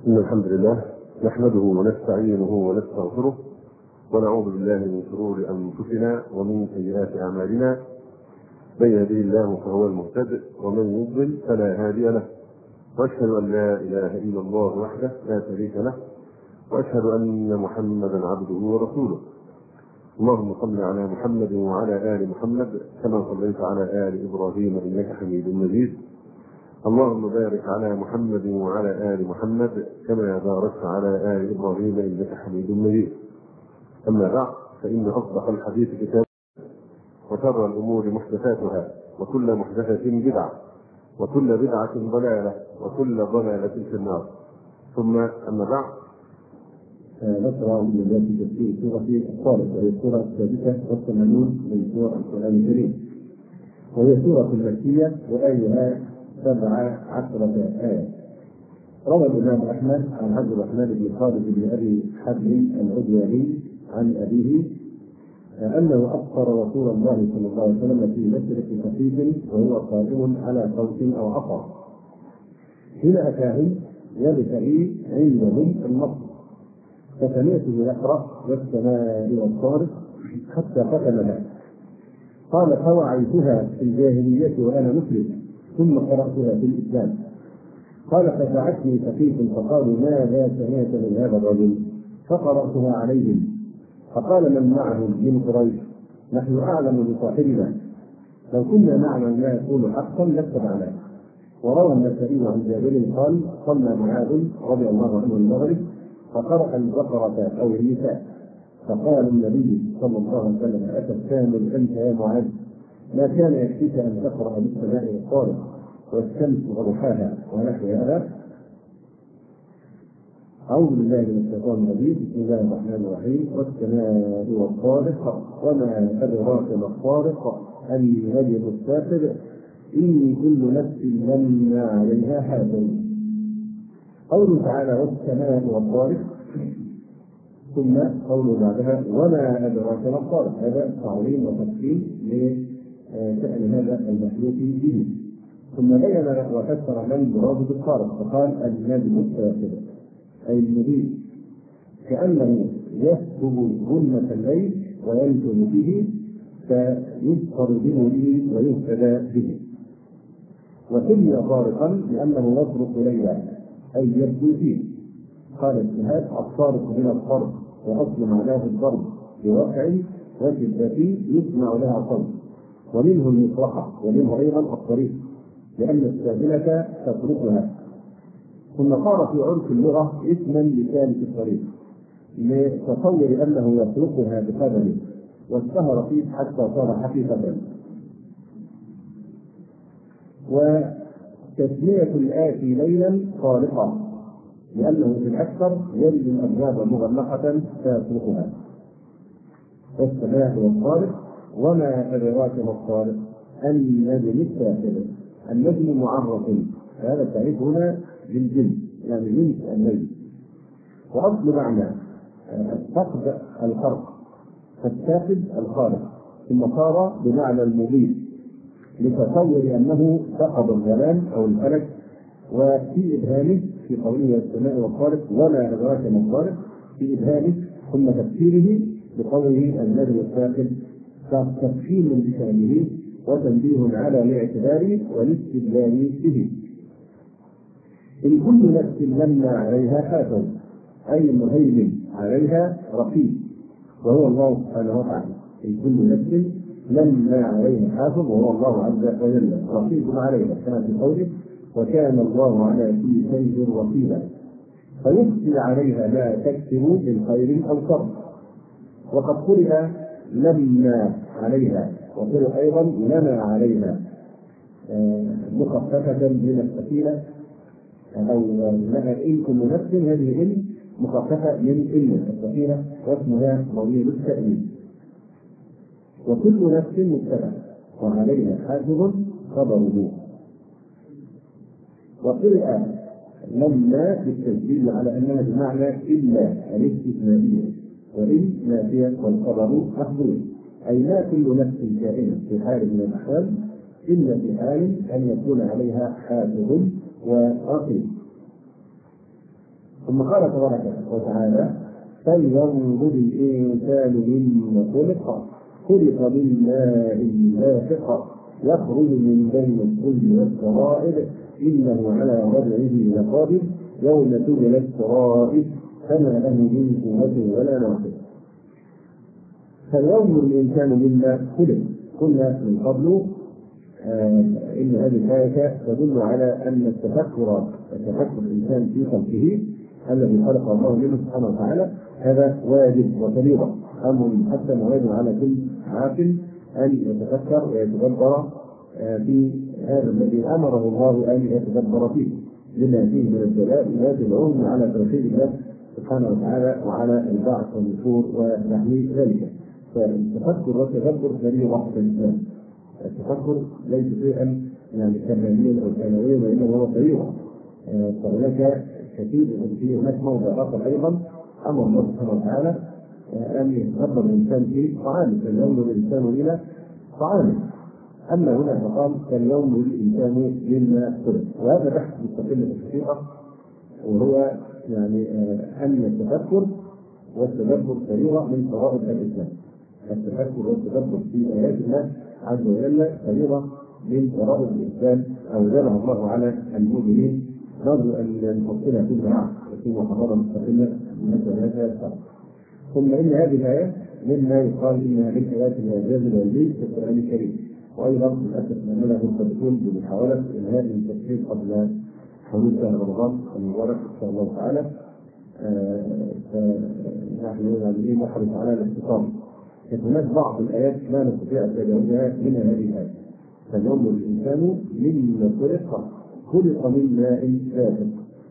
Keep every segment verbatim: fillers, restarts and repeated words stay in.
إن الحمد لله نحمده ونستعينه ونستغفره ونعوذ بالله من شرور أنفسنا ومن سيئات أعمالنا. من يهده الله فهو المهتد ومن يضلل فلا هادي له، وأشهد أن لا إله إلا الله وحده لا شريك له، وأشهد أن محمدا عبده ورسوله. اللهم صل على محمد وعلى آل محمد كما صليت على آل إبراهيم إنك حميد مجيد. اللهم بارك على محمد وعلى آل محمد كما باركت على آل إبراهيم إنك حميد مجيد. أما بعد، فإن أصدق الحديث كتاب، وشر الأمور محدثاتها، وكل محدثة بدعة، وكل بدعة ضلالة، وكل ضلالة في النار. ثم أما بعد، نقرأ من ذات تفسير سورة الطارق، وهي السورة السادسة والثمانون من سورة القرآن الكريم، وهي سورة مكية وآيها سبع عشرة آية. روى الإمام أحمد عن عبد الرحمن بن خالد بن أبي حبل العدواني عن أبيه أنه أبصر رسول الله صلى الله عليه وسلم في مشرق خفيف وهو قائم على صوت أو عصا، حين أتاهم يبتغي عندهم النصر، فسمعته يقرأ والسماء والطارق حتى ختم له. قال: فوعيتها في الجاهلية وأنا مسلم، ثم قرأتها في الإسلام. قال: فدعتني سقيف فقالوا: ماذا سمعت من هذا الرجل؟ فقرأتها عليهم، فقال من معهم من قريش: نحن أعلم بصاحبنا، لو كنا نعلم ما يقول حقا لاتبعناه. وروى النسائي عن جابر قال: صلى معاذ رضي الله عنه المغرب فقرأ البقرة أو النساء، فقال النبي صلى الله عليه وسلم: أتستامل أنت يا معاذ؟ ما كان يكفيك أن تقرأ بالسماء والطارق والشمس وضحاها ونحو هذا. أعوذ بالله من الشيطان الرجيم. بسم الله الرحمن الرحيم. والسماء والطارق وما أدراك ما الطارق، النجم الساحر، إن كل نفس لما عليها حافظ. قوله تعالى: والسماء والطارق، ثم قوله بعدها: وما أدراك ما الطارق. هذا تعظيم وتفصيل لشأن هذا المخلوق به. ثم بين وفسر من مراد بالطارق، فقال: النجم الساحر أي المبين، كأنه يسكب ظلمة الليل وينزل به فيذكر به ويهتدى به. وسمي طارقا لأنه يطرق ليلا أي يبدو فيه. قال اجتهاد: الطارق من الطرق، وأصل معناه الضرب بوقع وشدة يسمع لها صوت، ومنه المطرقة، ومنه أيضا الطريق لأن السابلة تطرقها. ثم صار في عرف اللغة اسما لثالث الطريق، لتصور أنه يطرقها بقدمه، واشتهر فيه حتى صار حقيقة. وتسمية الآتي ليلا طارقة لأنه في الأكثر يجد الأبواب مغلقة فيطرقها. والسماء والطارق وما أدراك ما الطارق، النجم الساحر. النجم معرف، هذا التعريف هنا بالجنس، يعني جنس النجم. وأصل معنى الفقد الخرق، فالساقد الخارق، ثم صار بمعنى المضيف لتصور أنه فقد الظلام أو الفلك. وفي إبهامه في قوله السماء والطارق وما أدراك ما الطارق، في إبهامه ثم تفسيره بقوله النجم الساقد، تفخيم بشأنه وتنبيه على الاعتبار والاستدلال به. إن كل نفس لما عليها حافظ، أي مهيمن عليها رقيب، وهو الله سبحانه وتعالى. إن كل نفس لما عليها حافظ، وهو الله عز وجل رقيب عليها، كما في قوله: وكان الله على كل شيء رقيبا. فيخفي عليها ما تكسب من خير أو شر. وقد قرئ لما عليها، وقرئ أيضا لما عليها مخففة من السكينة، أو إن كل نفس، هذه إن مخففة من إن السكينة، واسمها ضمير التأنيث. وكل نفس مبتدأ وعليها حافظ خبره. وقرئ لما بالتسجيل على أنها بمعنى إلا الاستثنائية، وإن نافية والخبر محذوف، أي ما كل نفس كائنة في حال من الأحوال إلا في حال أن يكون عليها حافظ ورقيب. ثم قال تبارك وتعالى: فلينظر الإنسان مما خلق خلق من ماء دافق يخرج من بين الصلب والسرائر إنه على رجعه لقادر يوم تبلى السرائر فما له من قوة ولا ناصر. فلينظر الإنسان مما خلق. قلنا من قبل آه إن هذه الآية تدل على أن التفكر تفكر الإنسان في خلقه الذي خلق الله منه سبحانه وتعالى هذا واجب وفريضة، أمر حتى واجب على كل عاقل أن يتفكر ويتدبر في هذا الذي أمره الله أن يتدبر فيه، لما فيه من الدلائل ما تدعوهم على توحيد الله سبحانه وتعالى وعلى البعث والنشور ونحو ذلك. فالتفكر والتدبر فريضة في الإسلام. التفكر ليس شيئا يعني كماليا أو ثانويا، وإنما هو فريضة. فهناك كثير في هناك موضع آخر أيضا أمر الله سبحانه وتعالى أن يتدبر الإنسان في طعامه، فلينظر الإنسان إلى طعامه. أما هنا فقال فلينظر الإنسان مما خلق، وهذا بحث مستقل في الحقيقة، وهو يعني أن التفكر والتدبر فريضة من فرائض الإسلام. التفكر والتدبر في آيات الله عز وجل فريضة من فرائض الإسلام أوجبها الله على المؤمنين. نرجو أن نفصلها في الجماعة في محاضرة مستقلة مثل هذا الشرح. ثم إن هذه الآية مما يقال إنها من آيات الإعجاز العلمي في القرآن الكريم، وأيضا للأسف أننا مرتبطون بمحاولة إنهاء التفسير قبل حدوث شهر رمضان المبارك إن شاء الله تعالى. فنحن يعني نحرص على الاختصار. هناك بعض الآيات لا نستطيع تجاوزها من هذه الآية. فلينظر الإنسان مما خلق خلق من ماء دافق.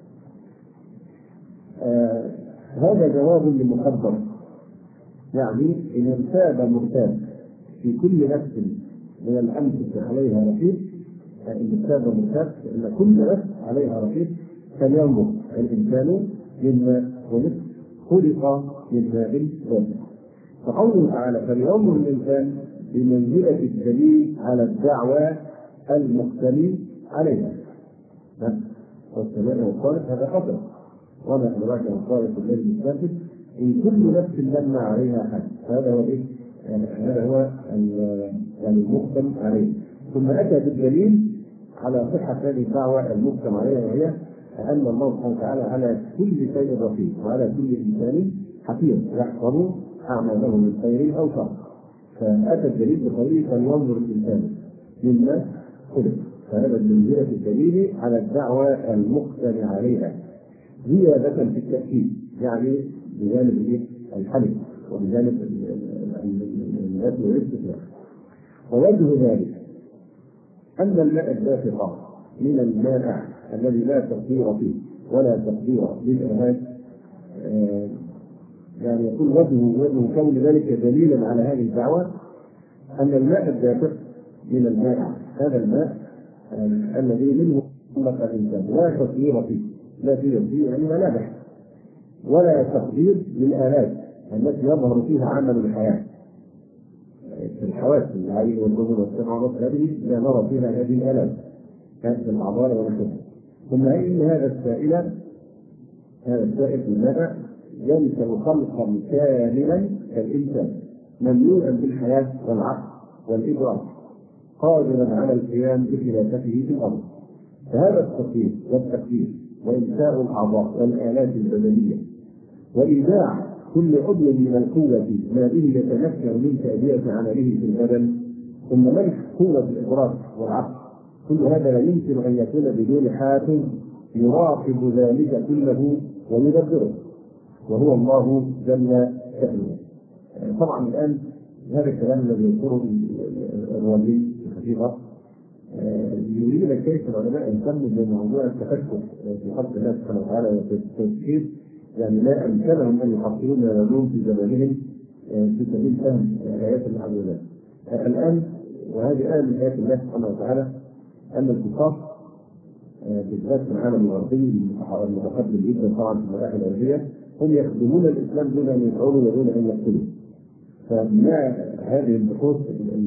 آه هذا جواب لمقدر، يعني إن ارتاب مرتاب في كل نفس من الأمس عليها رقيب، إن ارتاب مرتاب إن كل نفس عليها رقيب. فلينظر الإنسان مما خلق خلق من ماء دافق. فقوله تعالى فلينظر الإنسان بمنزلة الدليل على الدعوى المقتني عليها. والسماء والطارق هذا خطر، وما أدراك ما الطارق الذي الساكت إن كل نفس لما عليها حد. هذا هو إيه؟ يعني هذا هو المقتني عليه. ثم أتى بالدليل على صحة هذه الدعوة المقتني عليها، وهي أن الله سبحانه وتعالى على كل شيء رقيب وعلى كل إنسان حفيظ يحفظ أعماله من خير أو شر. فأتى الدليل بقوله فلينظر الإنسان مما خلق. فهذا المنزلة الدليل على الدعوة المقتنع عليها زيادة في التأكيد، يعني بجانب الحلف وبجانب النفي والاستثناء. ووجه ذلك أن الماء الدافق من المائع الذي لا تقدير فيه ولا تقدير للإرهاب، يعني يكون وجه وجه كون ذلك دليلا على هذه الدعوة أن الماء الدافق من المائع، هذا الماء الذي منه خلق الإنسان لا تقدير فيه، لا تقدير فيه يعني ملامح ولا تقدير للآلات التي يظهر فيها عمل الحياة في الحواس العين والنظر والسمع والبصر، هذه لا نرى فيها هذه الآلات كانت الأعضاء والنفس. ثم إن هذا السائل هذا السائل في الماء ينشأ خلقا كاملا كالإنسان مملوءا بالحياة والعقل والإدراك قادرا على القيام بخلافته في الأرض. فهذا التقدير والتقدير وإنشاء الأعضاء والآلات البدنية وإيداع كل عضو من القوة ما به يتمكن من تأدية عمله في البدن، ثم منح قوة الإدراك والعقل، كل هذا لا يمكن أن يكون بدون حاكم يراقب ذلك كله ويدبره، وهو الله جل شأنه. طبعا الآن هذا الكلام الذي يذكره الرازي الحقيقة يريد كيف العلماء يهتموا بموضوع التفكر في خلق الله سبحانه وتعالى والتفكير، يعني لا أمكنهم أن يحصلون العلوم في زمانهم في سبيل فهم آيات الله عز وجل. الآن وهذه آية من آيات الله سبحانه وتعالى أن الكفار بالذات في العالم الغربي المتقدم جدا طبعا في المراحل الغربية هم يخدمون الإسلام دون أن يشعروا ودون أن يقتلوا. فمع هذه البحوث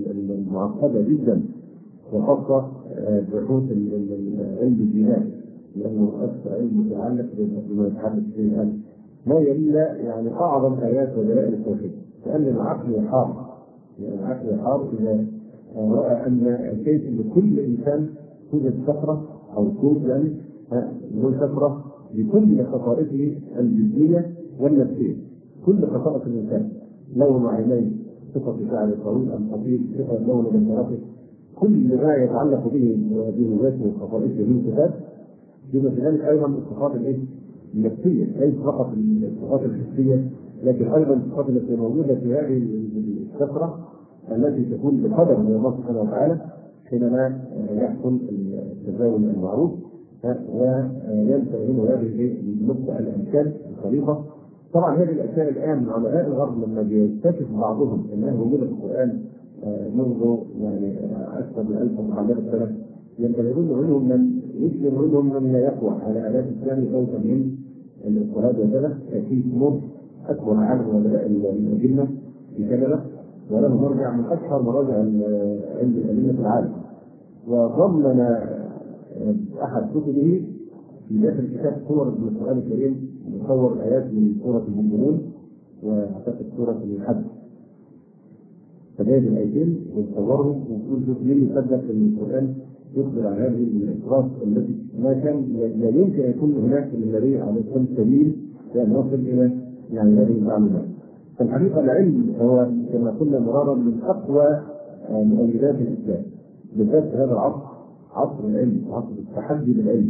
المعقدة جدا وخاصة بحوث علم الجينات لأنه أكثر علم متعلق بما يتحدث فيه الآن، ما يلي يعني أعظم آيات ودلائل التوحيد، لأن العقل يحار، يعني العقل يحار إذا رأى أن كيف أن كل إنسان توجد سفرة أو كود يعني له سفرة بكل خصائصه الجسمية والنفسية، كل خصائص الإنسان، لون عينيه، صفة شعر طويل أم قصير، صفة لون بشرته، كل ما يتعلق به بذاته وخصائصه من صفات، بما في ذلك أيضا الصفات الإيه؟ النفسية، ليس فقط الصفات الحسية لكن أيضا الصفات التي موجودة في هذه السفرة التي تكون بقدر من الله سبحانه وتعالى حينما يحصل التزاوج المعروف وينتهي منه هذه النقطة الأمثال الخليقة. طبعا هذه الأشياء الآن علماء الغرب لما بيكتشف بعضهم أنها موجودة في القرآن منذ يعني أكثر من ألف وأربعمائة سنة، ينتهون منهم من يسلم منهم من لا يقوى على آلات الإسلام صوتا من الاضطهاد وكذا، في مر أكبر عالم علماء الأجنة في كندا، وله مرجع من أشهر مراجع علم الأدلة في العالم، وضمن أحد كتبه في داخل الكتاب صور من القرآن الكريم، مصور الآيات من سورة المؤمنون وأعتقد سورة الحج، فجايب الآيتين ويصورهم ويقول شوف مين يصدق أن القرآن يخبر عن هذه الإشراف التي ما كان لا يمكن أن يكون هناك للنبي عليه الصلاة والسلام سبيل لأن يصل إلى يعني هذه المعلومات. فالحقيقة العلم هو كما قلنا مرارا من أقوى مؤيدات الإسلام، بالذات في هذا العصر، عصر العلم، عصر التحدي بالعلم.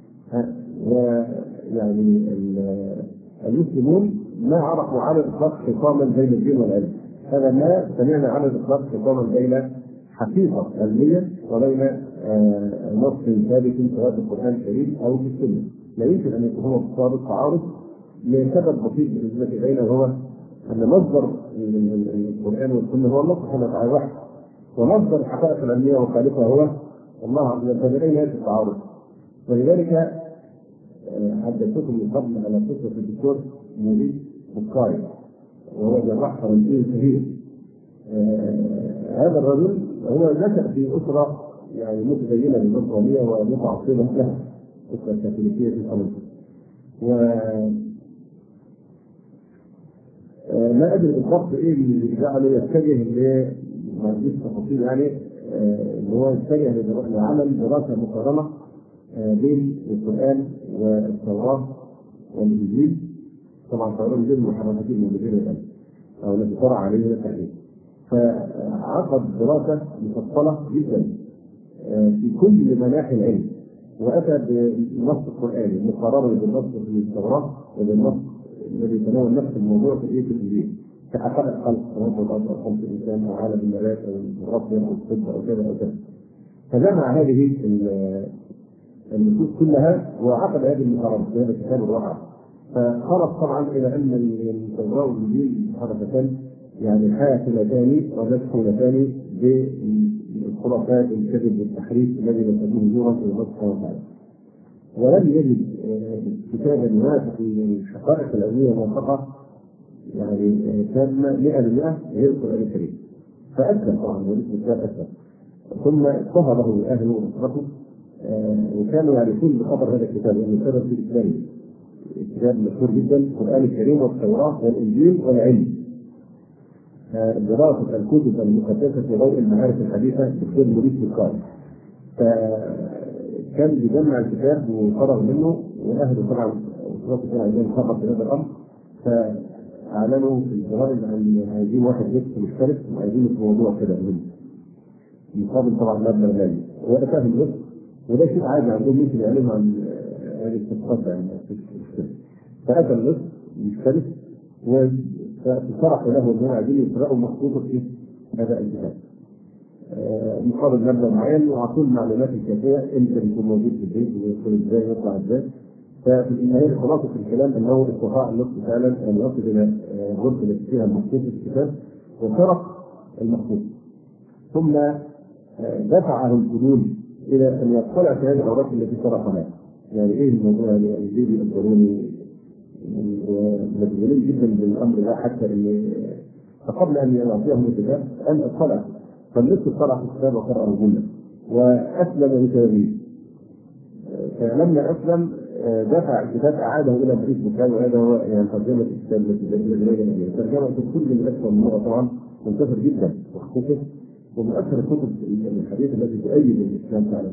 ويعني المسلمون ما عرفوا على الإطلاق خصاما بين الدين والعلم، هذا ما سمعنا على الإطلاق خصاما بين حقيقة علمية وبين نص ثابت سواء في القرآن الكريم أو في السنة. لا يمكن أن يكون هو مصادق تعارض لسبب بسيط بالنسبة إلينا، وهو أن مصدر القرآن والسنة هو الله سبحانه وتعالى واحد، ومصدر الحقائق العلمية وخالقها هو الله عز وجل، فبين هذا التعارض. ولذلك حدثتكم من قبل على قصة الدكتور مولي بكاري، وهو جراح فرنسي كبير. هذا الرجل هو نشأ في أسرة يعني متدينة بالنصرانية ومتعصبة لها، أسرة كاثوليكية في فرنسا. و ما أدري بالضبط إيه اللي جعله يتجه ل ما عنديش تفاصيل يعني اللي هو يتجه لعمل دراسة مقارنة بين القرآن والتوراة والإنجيل. طبعا التوراة والإنجيل محرفتين من غير الآن أو التي طرح عليه التحريف. فعقد دراسة مفصلة جدا في كل مناحي العلم، وأتى بالنص القرآني مقارنة بالنص في التوراة وبالنص الذي يتناول نفس الموضوع في ايه في الانجيل كحقائق خلق رب الارض او خلق الانسان او عالم النبات او الرب او الصدق او كذا او كذا. فجمع هذه النصوص كلها وعقد هذه المقارنه في هذا الكتاب الرائع. فخرج طبعا الى ان التوراه والانجيل حرفتان يعني حافلتان ومدخولتان بالخرافات والكذب والتحريف الذي نسميه زورا في الله سبحانه وتعالى. ولم يجد كتابا يوافق الحقائق العلميه موثقه يعني تامه مئة بالمئة غير القران الكريم. فاسلم طبعا وليس كتاب اسلم، ثم اضطهده اهله ونصرته وكانوا يعرفون بخبر هذا الكتاب لانه سبب في الاسلام. كتاب مشهور جدا، القران الكريم والتوراه والانجيل والعلم. دراسه الكتب المقدسه في ضوء المعارف الحديثه دكتور موريس بكاري. كان بيجمع الكتاب وفرغ منه، واهله طبعا وصلوا كانوا عايزين فقط في هذا الامر، فاعلنوا في الجرائد عن عايزين واحد يكتب مشترك وعايزين في موضوع كده مهم مقابل طبعا مبلغ مالي، واتاه الرزق، وده شيء عادي عندهم ممكن يعلنوا عن هذه الصفقات يعني فاتى الرزق مشترك وشرح له انهم عايزين يقرأوا مخطوطه في هذا الكتاب مقابل مبلغ معين وعطول معلومات الكافيه امتى يكون موجود في البيت ويدخل ازاي ويطلع ازاي. ففي النهايه خلاصه الكلام انه استطاع النص فعلا ان يصل الى غرفه التي فيها المخطوط في الكتاب وسرق المخطوط، ثم دفعه الفضول الى ان يطلع في هذه الاوراق التي سرقها. يعني ايه الموضوع؟ يعني الجيل يقدروني ومشغولين جدا بالامر ده حتى ان فقبل ان يعطيهم الكتاب ان اطلع فالنص طلع في الكتاب وقرأه جملة وأسلم بسببه. فلما اسلم دفع الكتاب اعاده الى بريد بوكاي، وهذا هو يعني ترجمه الكتاب التي بين ترجمه كل من اكثر من لغه طبعا منتشر جدا وخصوصا ومن اكثر الكتب الحديثه التي تؤيد الاسلام فعلا.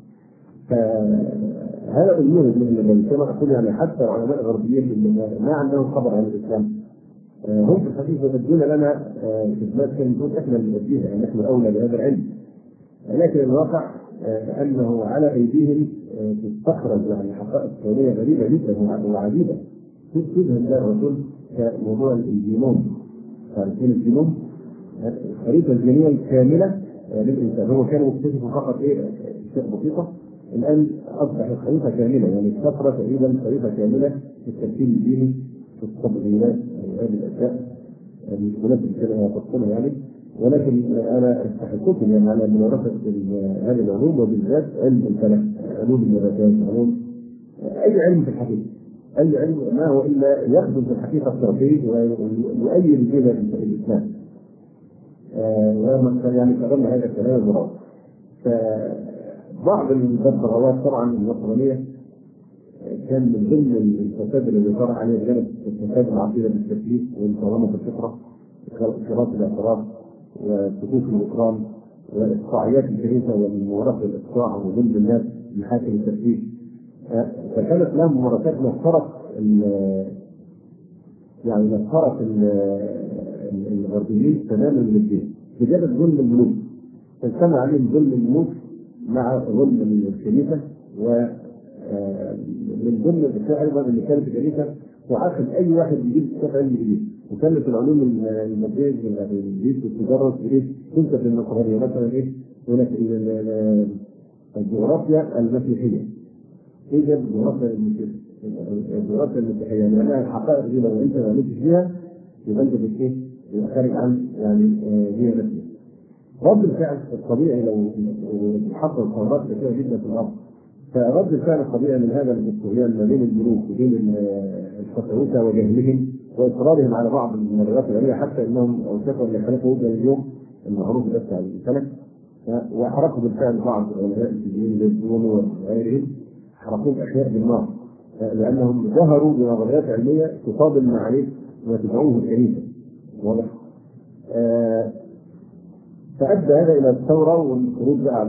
فهذا الموجب من كما اقول يعني حتى العلماء الغربيين اللي ما عندهم خبر عن الاسلام هم في الحقيقه يبدون لنا خدمات كانت احنا اللي نؤديها، يعني احنا اولى بهذا العلم، لكن الواقع انه على ايديهم تستخرج يعني حقائق كونيه غريبه جدا وعجيبه تفهم ده الرسول كموضوع الجينوم. عارفين الجينوم؟ الخريطه الجينيه الكامله للانسان، هو كان مكتشف فقط ايه اشياء بسيطه، الان اصبح الخريطه كامله، يعني استفرد تقريبا خريطه كامله في التركيب الجيني في الصبغيات وهذه الاشياء المشكلات اللي كانوا يفصلها يعني. ولكن انا استحقكم يعني على ممارسه هذه العلوم، وبالذات علم الفلك، علوم النباتات، علوم اي علم في الحقيقه، اي علم ما هو الا يخدم في الحقيقه التوحيد ويؤيد بها الاسلام. آه يعني قدمنا هذا الكلام المراد. فبعض البغاوات طبعا النصرانيه كان من ضمن الفساد الذي طرح عليه جانب الفساد العقيده بالتكليف والانتظام في الفطره، انخراط الاعتراف وسقوط الاكرام والاقطاعيات الكنيسه والممارسه الاقطاع وظلم الناس من حاكم التكليف. فكانت لهم ممارسات نصرت يعني نصرت الغربيين تماما للدين بجانب ظلم الملوك، فاجتمع عليهم ظلم الملوك مع ظلم الكنيسه، و من ضمن الاشياء ايضا اللي كانت في الكنيسه وعاقب اي واحد يجيب كتاب علم جديد، وكانت العلوم الماديه الجديد تدرس ايه؟ تنسب للنصرانيه مثلا ايه؟ هناك الجغرافيا المسيحيه. ايه هي الجغرافيا المسيحيه؟ الجغرافيا المسيحيه لانها الحقائق دي لو انت ما عملتش فيها يبقى انت بت ايه؟ يبقى خارج عن يعني هي نفسها. رد الفعل الطبيعي لو حصل ثورات كثيره جدا في الارض، فرد الفعل الطبيعي من هذا الطغيان ما بين الملوك وبين الفتوته وجهلهم واصرارهم على بعض الممرات العلميه، حتى انهم اوشكوا ان يحرقوا وجه اليوم المعروف بس على الفلك، وحرقوا بالفعل بعض علماء الفيزيائيين زي الدونو وغيرهم، حرقوا باشياء بالنار لانهم ظهروا بنظريات علميه تصادم مع عليه ما تدعوه الكنيسه. واضح؟ آه فادى هذا الى الثوره والخروج على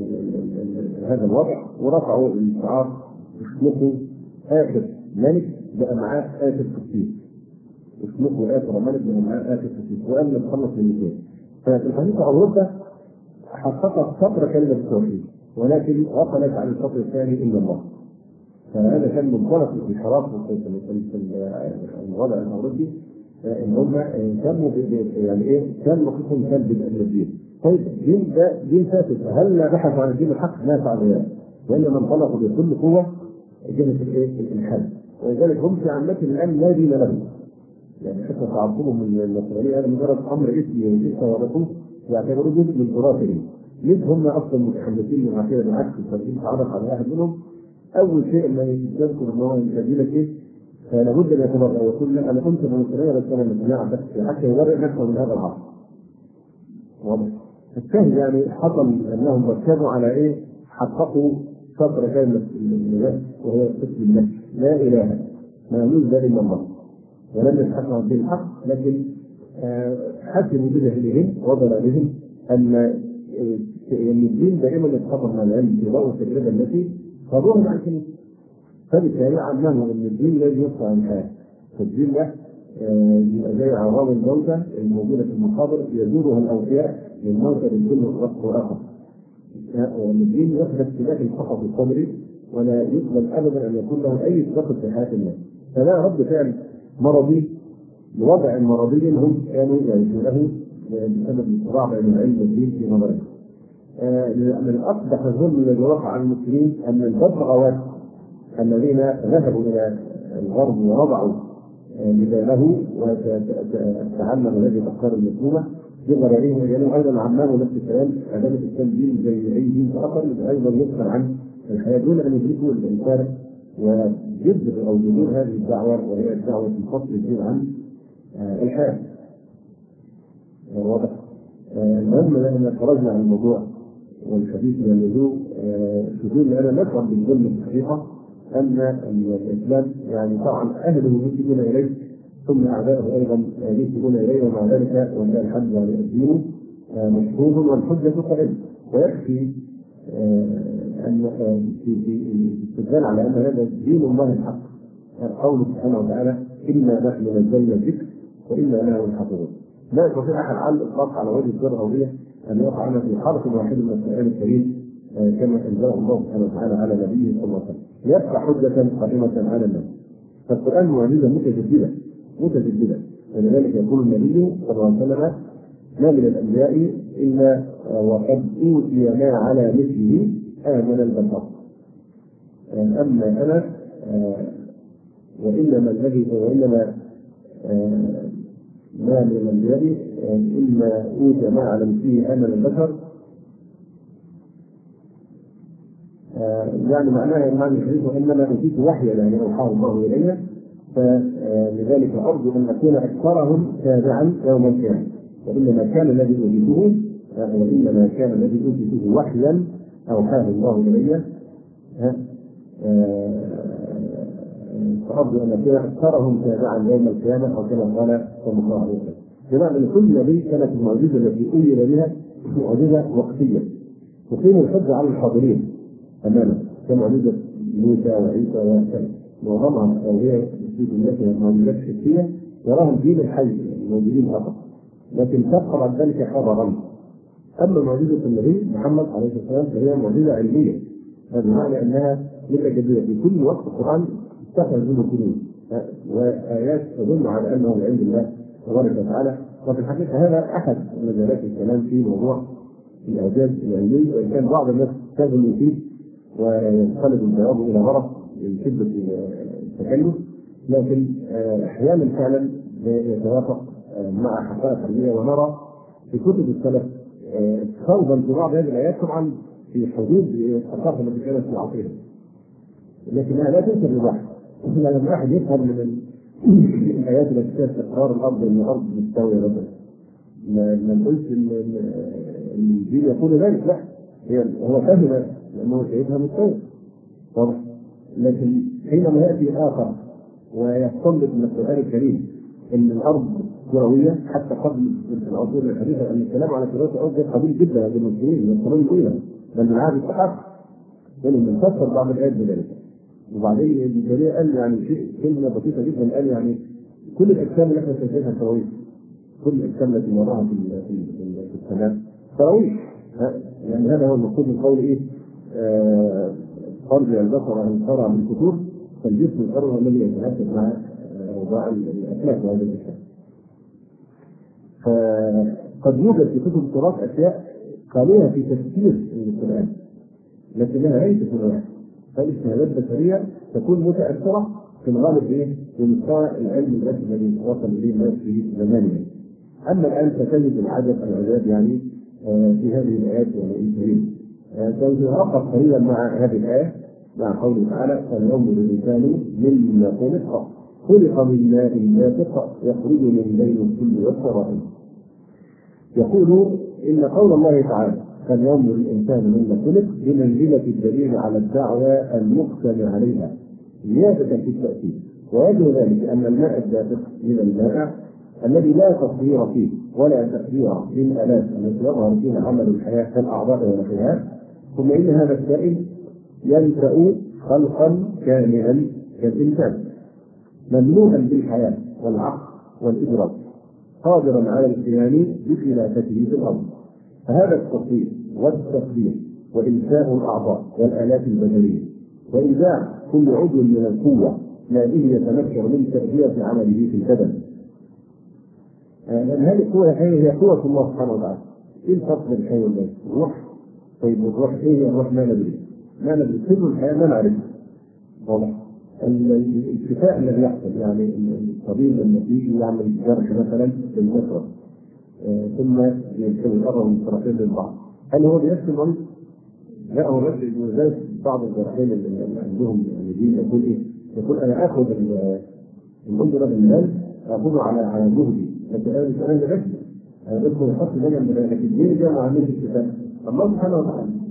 هذا الوضع، ورفعوا الشعار اسمه اخر ملك بقى معاه اخر قسيس، اسمه اخر ملك بقى معاه اخر قسيس، وقال نتخلص من الاثنين. ففي الحقيقه اوروبا حققت فتره كلمه التوحيد، ولكن غفلت عن الفصل الثاني الا الله. فهذا كان منطلق الانحراف في الوضع الاوروبي، ان هم كانوا يعني ايه؟ كان مخصوصهم كلب الدين. طيب الدين ده دين فاسد، هل بحثوا عن الدين الحق؟ ما فعلوا ذلك، وانما انطلقوا بكل قوه جهه الايه؟ الالحاد. ولذلك هم في عامه الان لا دين لهم، يعني حتى تعصبهم من النصرانيه هذا مجرد امر اسمي وليس ورسول، يعتبروا جزء من تراثهم. ليس هم اصلا متحمسين من العقيده، بالعكس الفريق تعرف على واحد منهم اول شيء ما يذكر ان هو يسجل لك ايه؟ فلا بد ان يتبرع ويقول انا كنت نصرانيه بس انا مقتنع بس حتى يبرئ نفسه من هذا العصر. واضح؟ الشاهد يعني حصل انهم ركزوا على ايه؟ حققوا فتره كامله النجاه وهي قسم النفس، لا اله ما يموت ذلك الا الله، ولم يتحققوا بالحق، لكن حسبوا بجهلهم وضلالهم ان الدين دائما يتخبر مع العلم في ضوء التجربه التي خاضوها عن الكنيسه. فبالتالي علمهم ان الدين الذي يقطع الحياه، فالدين ده يبقى زي اعراض الموتى الموجوده في المقابر يزورها الاوفياء للموتى لكل وقت واخر. وان الدين يثبت سلاح فقط الصدري ولا يقبل ابدا ان يكون له اي تدخل في حياه الناس. فلا رد فعل مرضي لوضع مرضي هم كانوا يعيشونه بسبب الصراع بين العلم والدين في نظرهم. من اقبح الظلم الذي وقع على المسلمين ان الببغاوات الذين ذهبوا الى الغرب ووضعوا بداله وتعلموا هذه الافكار المسلومه بضررهم، لانهم ايضا عمموا نفس الكلام عداله التنزيل زي اي دين اخر ايضا يدخل عن الحياه دون ان يدركوا الانسان وجذب او جذور هذه الدعوه، وهي الدعوه في فصل الدين عن الحياه. واضح؟ المهم ان خرجنا عن الموضوع والحديث عن اللزوم شذوذ، لأن نشعر بالظلم الحقيقة أن الإسلام يعني طبعا أهله يسيئون إليه ثم أعداؤه أيضا يسيئون إليه، ومع ذلك وإن الحمد لله الدين مشهود والحجة قائمة. ويكفي أن في الاستدلال على أن هذا دين الله الحق قوله سبحانه وتعالى إنا نحن نزلنا الذكر وإنا له لحافظون. لا يستطيع أحد على الإطلاق على وجه الجرأة أن يقع لنا في حرف واحد من القرآن الكريم كما أنزله الله سبحانه وتعالى على نبيه صلى الله عليه وسلم يبقى حجة قائمة على الناس. فالقرآن معجزة متجددة متجددة، ولذلك يقول النبي صلى الله عليه وسلم ما من الأنبياء إلا وقد أوتي ما على مثله آمن البشر، أما أنا وإنما الذي وإنما ما من الأنبياء إلا أوتي ما على مثله آمن البشر. يعني معناها معنى الحديث وإنما أوتيت وحيا يعني أوحاه الله إلي، فلذلك أرجو أن أكون أكثرهم تابعا يوم القيامة. وإنما كان الذي أوتيته وإنما كان الذي أوتيته وحيا أوحاه الله إلي، فأرجو أن أكون أكثرهم تابعا يوم القيامة، أو كما قال صلى الله عليه وسلم. بمعنى أن كل نبي كانت المعجزة التي أمر بها معجزة وقتية تقيم الحجة على الحاضرين أمامه، كمعجزة موسى وعيسى وسلم، معظمها أو هي تفسير الناس معجزات حسية يراهم دين الحي الموجودين فقط، لكن تبقى بعد ذلك خبرا. أما معجزة النبي محمد عليه الصلاة والسلام فهي معجزة علمية، هذا معنى أنها متجددة في كل وقت. القرآن استخرج منه كنوز وآيات تدل على أنه من عند الله تبارك وتعالى. وفي الحقيقة هذا أحد مجالات الكلام في موضوع الإعجاز العلمي، وإن كان بعض الناس تغلو فيه ويختلط الجواب إلى غرض من شدة التكلف، لكن أحيانا فعلا يتوافق مع حقائق علمية. ونرى في كتب السلف خوضا في بعض هذه الآيات طبعا في حدود الثقافة التي كانت في عصرهم، لكنها لا تنسب للواحد. لما الواحد يفهم من الآيات التي فيها استقرار الأرض أن الأرض مستوية مثلا، ما نقولش إن الدين يقول ذلك، لا، هو فهم لأنه شايفها مستوية واضح. لكن حينما يأتي آخر ويستنبط من القرآن الكريم أن الأرض كروية حتى قبل العصور الحديثة، أن الكلام على كروية الأرض قليل جدا عند المسلمين من القرون الأولى بل من عهد الصحابة، لأنه من فسر بعض الآيات بذلك. وبعدين ابن تيمية قال يعني شيء كلمة بسيطة جدا، قال يعني كل الأجسام اللي احنا شايفينها كروية، كل الأجسام التي نراها في في السماء كروية. يعني هذا هو المقصود من قول إيه؟ أرجع البصر أن ترى من كتور، فالجسم الأرض الذي يتناسب مع أوضاع الأفلاك وهذا الشيء. فقد يوجد في كتب التراث أشياء قالوها في تفسير القرآن لكنها ليست من الواحد. فالاجتهادات البشرية تكون متأثرة في الغالب إيه؟ بمستوى العلم الذي وصل إليه الناس في زمانه. أما الآن فتجد العجب العجاب يعني في هذه الآيات والإنجيل. سنتوقف قليلا مع هذه الآية مع قوله تعالى: فلينظر الإنسان مما خلق خلق من ماء دافق يخرج من بين الصلب والترائب. يقول إن قول الله تعالى فلينظر الإنسان مما خلق بمنزلة الدليل على الدعوة المقسم عليها زيادة في التأكيد، ويجب ذلك أن الماء الدافق من الماء الذي لا تصوير فيه ولا تقدير للآلات التي يظهر فيها عمل الحياة كالأعضاء ونحوها، ثم إن هذا السائل ينشأ خلقا كاملا كالإنسان مملوءا بالحياة والعقل والإدراك قادرا على القيام بخلافته في الأرض. فهذا التصوير والتقدير وإنشاء الأعضاء والآلات البدنية وإيداع كل عضو من القوة ما به يتمكن من تأدية عمله في البدن. لأن هذه القوة هي قوة الله سبحانه وتعالى. إيه الفرق بين الحي والميت؟ الروح. طيب الروح إيه هي الروح؟ ما ندري. ما ندري. سر الحياة ما نعرفه. واضح. الشفاء الذي يحصل يعني الطبيب لما يجي يعمل جرح مثلا في المفرق ثم يقرب من الطرفين للبعض، هل هو بيكفي المريض؟ لا، هو بس ذلك بعض الجراحين اللي عندهم يعني دين يقول ايه؟ يقول انا اخذ المنظر بالمال اخذه على على جهدي، لكن انا مش انا اللي بكفي، انا بدخل احط ده جنب ده، لكن الدين ده ما عندوش الشفاء. الله سبحانه وتعالى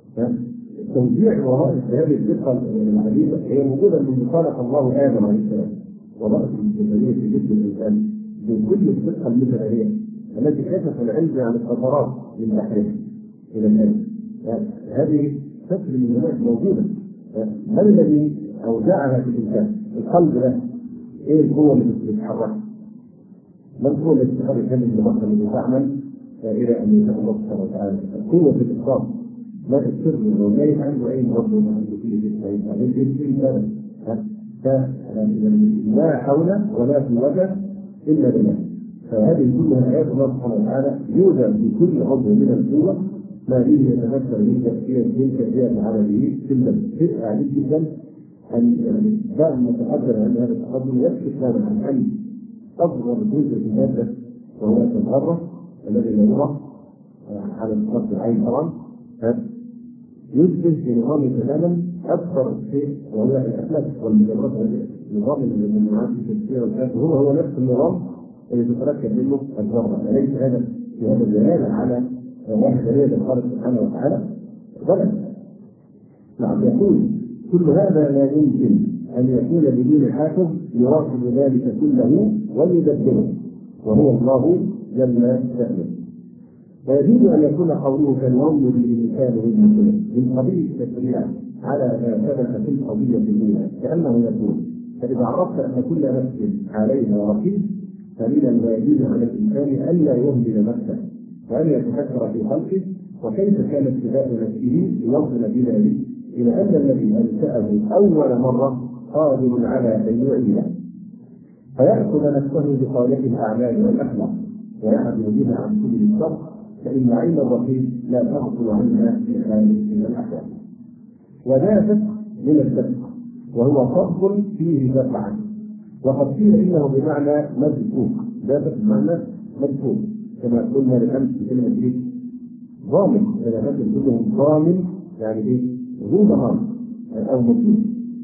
توزيع الوظائف هذه الدقه العجيبه هي موجوده منذ خلق الله ادم عليه السلام، وظائف البشريه في جسم الانسان بكل الدقه المثاليه التي كشف العلم عن الفترات من بحرها الى الان. هذه فكر من زمان موجوده. ما الذي اودعها في الانسان؟ القلب له ايه القوه اللي بتتحرك؟ ما القوه التي تخرج هذه البشر التي تعمل الى ان يشاء الله سبحانه وتعالى؟ القوه في الاقتصاد. ما السر انه لا عنده اي مرض عنده كل شيء بعدين يمكن لا حول ولا قوه الا بالله. فهذه كلها ايات الله سبحانه وتعالى يوجد في كل عضو من القوه ما به يتمثل من تفكير من كيفيه عمله في البدن. شيء عجيب جدا ان بعد ما تقدم عن هذا التقدم يكشف لنا عن ان اصغر جزء في الماده وهو الذره الذي لا يرى على الخط العين طبعا يشبه في نظام تماما اكثر شيء وهو الافلاك والمجرات. النظام اللي معاه في التفكير والكلام هو هو نفس النظام اللي تتركب منه الذره. اليس هذا في هذا الدلاله على واحد دليل الخالق سبحانه وتعالى؟ بلى. نعم يقول كل هذا لا يمكن ان يكون بدون حافظ يراقب ذلك كله ويدبره وهو الله جل شأنه. ويجب ان يكون قوله كالنوم للانسان من قبيل التشريع على ما ثبت في القضيه الاولى، كانه يقول فاذا عرفت ان كل نفس عليها رقيب فمن الواجب على الانسان الا يهمل نفسه وان يتفكر في خلقه وكيف كان ابتداء نفسه ليصل بذلك الى ان الذي انشاه اول مره قادر على ان يعيده فيأخذ نفسه بصالح الاعمال والاخلاق ويعدل بها عن كل الشر، فان عين الرقيب لا تغفل عنها في حال من الاحوال. ودافع من الدفع وهو فضل فيه دفعا، وقد قيل انه بمعنى مدفوع. دافع بمعنى مدفوع كما قلنا بالامس في كلمه ايه؟ ضامن. اذا كانت كلهم ضامن يعني ايه؟ ذو ضمان او مدفوع.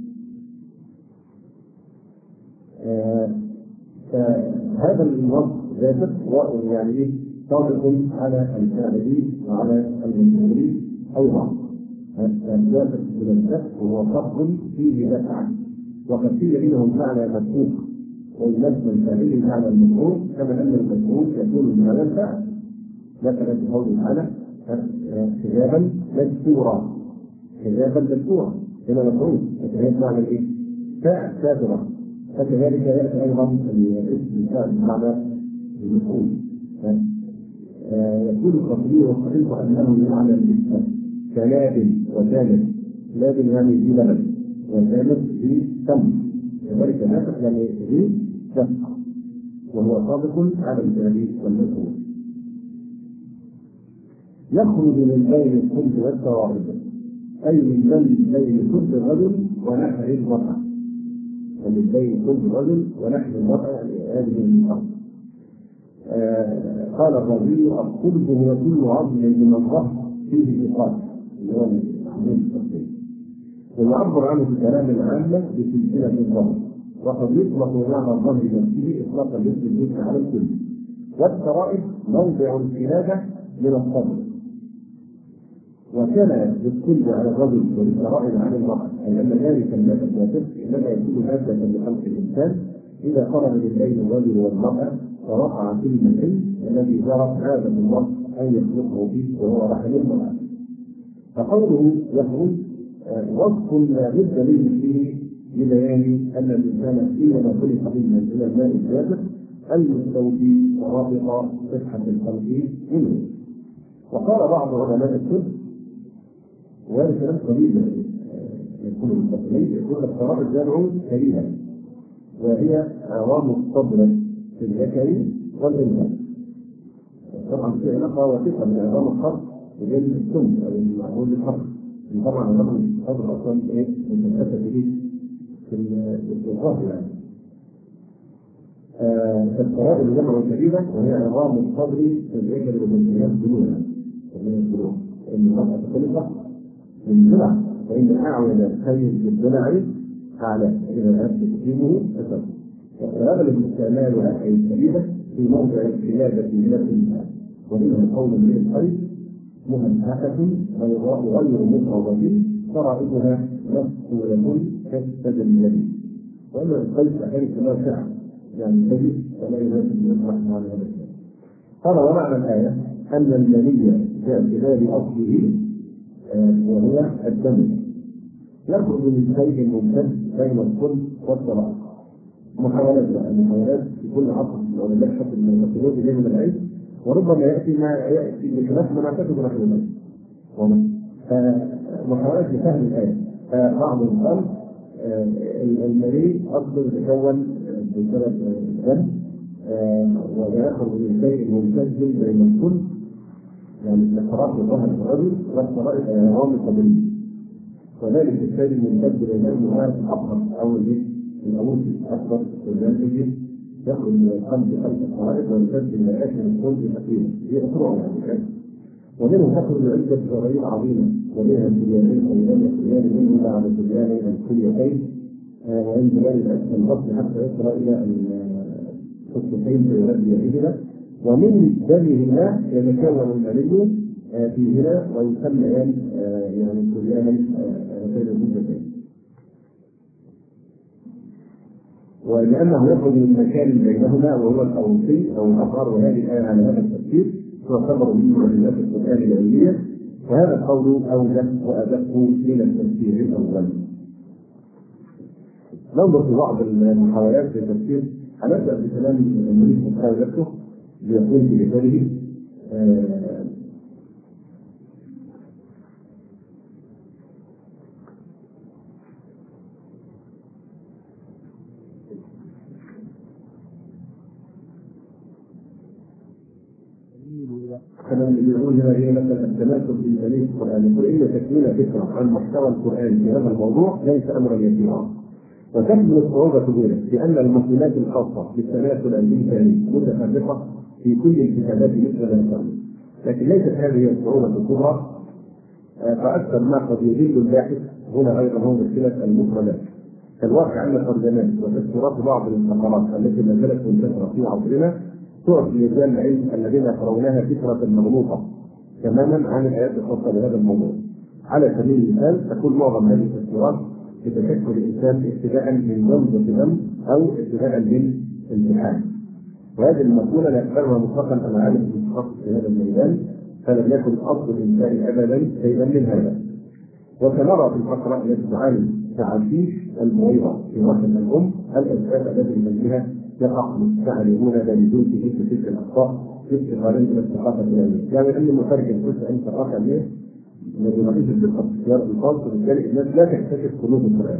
آه فهذا الوصف ذاته يعني ايه؟ صادق على الفاعلين وعلى المسؤولين ايضا. الذات بالنفس وهو فضل فيه دفعا، وقد قيل انه بمعنى مدفوع والنفس الفاعل بمعنى المفعول، كما ان المفعول يكون بمعنى الفاعل. مثلا في قوله تعالى حجابا مستورا، حجابا مستورا هنا مفعول فهي بمعنى الايه؟ فاعل ساترا. فكذلك ياتي ايضا الاسم الفاعل بمعنى المفعول. يقول القصير وصحيح انه بمعنى الاسم كلاب وثالث. لاب يعني في لبن وثالث في تمر، كذلك نافع يعني في دفع وهو صادق على الفعل والمفعول. يخرج من بين الصلب والتوارد اي من بين صلب الرجل ونحر المرأة، ومن بين صلب الرجل ونحر المرأة يعني هذه المرأة. آه قال الرازي الصلب هو كل عظم من الظهر فيه إقامة اللي هو العمود الصلبي، ويعبر عنه في الكلام العامة بسلسلة الظهر، وقد يطلق معنى الظهر نفسه إطلاقا مثل الجسم على الكل. والترائب موضع السنادة من الصدر، وكان بالكل على الرجل والترائب على المرأة، أي أن ذلك النفس والفسق إنما يكون مادة لخلق الإنسان إذا قرن من بين الرجل والمرأة فرفع كل العلم الذي جرت عادة الله أن يخلقه به وهو رحم المرأة. فقوله يخرج وصف لا بد منه فيه لبيان أن الإنسان إنما خلق منه من الماء الجافف المستوفي ورابط صحة الخلق منه. وقال بعض علماء الطب وهذا كلام قليل يكون المستقبلين يقول الفرائض جمع كريهة وهي عوام الصدر في الذكر والأنثى. طبعا في علاقة وثيقة من عظام الخلق وبين السن أو المعمول للخلق. طبعا الرقم الصدر أصلا إيه متأسف به في الظهر يعني. الفرائض جمع كريهة وهي عظام الصدر في الذكر والأنثى جنونها ومن الجنون. إن المرأة خلقت من ضلع، فإن أعود خير بالضلع أعلى إذا أردت تقيمه أسر. فأغلب استعمالها أي الكريمة في موضع القيادة من الإنسان، وإنه قول من الخير مهمهة بيضاء غير مفرغة فرائضها مفصولة كالسجل. وأما القيس أحيانا كما شاء يعني تجد فلا يناسب الرحمن على هذا الشيء. قال ومعنى الآية أن المني باعتبار أصله وهو الدم يخرج من شيء ممتد بين الكل والصلاة. محاولات المحاولات في كل عصر لو نجحت المتخذون إليه من العلم وربما يأتي ما يأتي بخلاف ما نعتقد نحن الآن. فمحاولات لفهم الآية. فبعض القلب المني أصله يتكون بسبب الدم ويخرج من شيء ممتد بين الكل يعني الاختراق لظهر الرجل واختراق الأعوام القبلية. وذلك الشيء الممتد بينهم هو الأبهر أو الأول أكبر وذلك يخرج من القلب خلف الحوائط ويمتد إلى آخر القلب تقريبا هي أسرع يعني. ومنه تخرج عدة شرايين عظيمة ومنها السريانين أيضا السريان منهما على السريان الكليتين وإن ذلك البطن حتى يصل إلى الخصوصين في يدهما ومن دمهما يتكون المني فيهما ويسميان يعني السريان غير المدتين. ولأنه يخرج من مكان بينهما وهو الأوصي أو الأصغر وهذه الآية على هذا التفسير تعتبر به من القرآن العلمية وهذا القول أوجه وأدق من التفسير الأول. ننظر في بعض المحاولات في التفسير. هنبدأ بكلام المؤلف سبحانه نفسه ليقول في كتابه كما يقول هنا مثلا التماسك في تاريخ القرآن يقول إن تكميل فكرة عن محتوى القرآن في هذا الموضوع ليس أمرا يسيرا وتكمل الصعوبة بذلك لأن المسؤولات الخاصة بالتماثل الإنساني متفرقة في كل الكتابات مثل ذلك لكن ليست هذه الصعوبة الكبرى فأكثر ما قد يجد الباحث هنا أيضا هو مشكلة المفردات كالواقع أن الترجمات وتفسيرات بعض الفقرات التي ما زالت منتشرة في عصرنا تعطي رجال العلم الذين يقرؤونها فكرة مغلوطة تماما عن الآيات الخاصة بهذا الموضوع. على سبيل المثال تكون معظم هذه التفسيرات بتشكل الإنسان ابتداء من لمزة دم أو ابتداء من امتحان وهذه المقولة لا أقبلها مطلقا أنا عالم متخصص في هذا الميدان فلم يكن أصل الإنسان أبدا شيئا من هذا. وسنرى في الفقرة التي تعالج تعشيش المريضة في وحدة الأم الأسباب التي من بها يقع مستعلمون دليلون في تلك الأخطاء في استقرار من الثقافة العلمية. يعني أن المترجم قلت أن ثقافة علمية الذي رئيس الدقة في اختيار الألفاظ وبالتالي الناس لا تكتشف قلوب القرآن.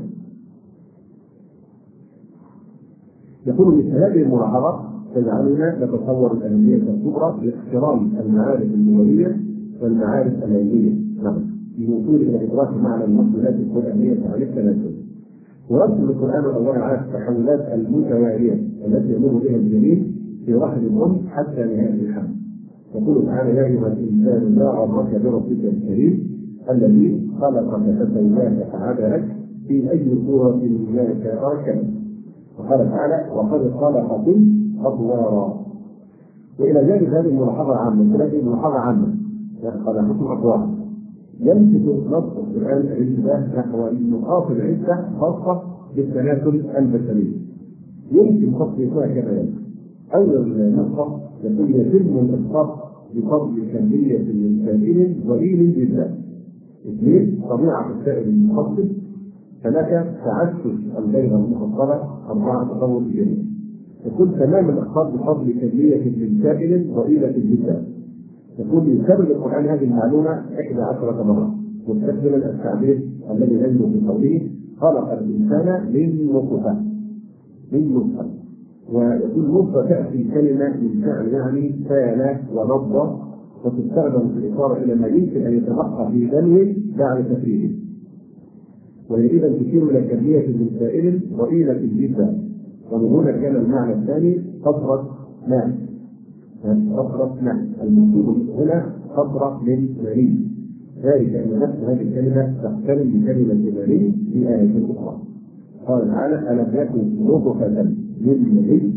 يقول مثل هذه الملاحظات تجعلنا نتصور الأهمية الكبرى لاحترام المعارف اللغوية والمعارف العلمية نعم في وصول إلى إدراك معنى المسؤولات القرآنية عن التناسل. ورسم القرآن الأول على التحولات المتوالية التي يمر بها الجميع في رحم الأم حتى نهاية الحمل. يقول تعالى يا أيها الإنسان ما غرك بربك الكريم الذي خلقك فسواك فعدلك في أي صورة ما شاء. وقال تعالى وقد خلقكم أطوارا. وإلى جانب هذه الملاحظة عامة تلاقي ملاحظة عامة يعني خلقكم أطوارا يمسك نص القرآن الانتباه نحو نقاط العزة خاصة بالتناسل البشري يمكن تصفيتها كما يلي. أول نقطة يقول يتم الإسقاط بفضل كمية من سائل ضئيل جدا. اثنين طبيعة السائل المخصص. ثلاثة تعسس البيضة المفضلة. أربعة تطور الجنين. يقول تمام الإسقاط بفضل كمية من سائل ضئيلة جدا. يقول يكرر القرآن هذه المعلومة إحدى عشرة مرة مستخدما التعبير الذي يجب في قوله خلق الإنسان من نطفة من نطفة. ويقول نطفة تأتي كلمة من فعل يعني كان ونضة وتستخدم في الإشارة إلى ما يمكن أن يتبقى في دمه بعد تفريغه. وإذا تشير إلى كمية من سائل ضئيلة جدا. ومن هنا كان المعنى الثاني قطرة ماء. قطرة ماء المكتوب هنا قطرة من مني ذلك أن نفس هذه الكلمة تختلف بكلمة مني في آية أخرى. قال تعالى ألم يكن نطفة من مني.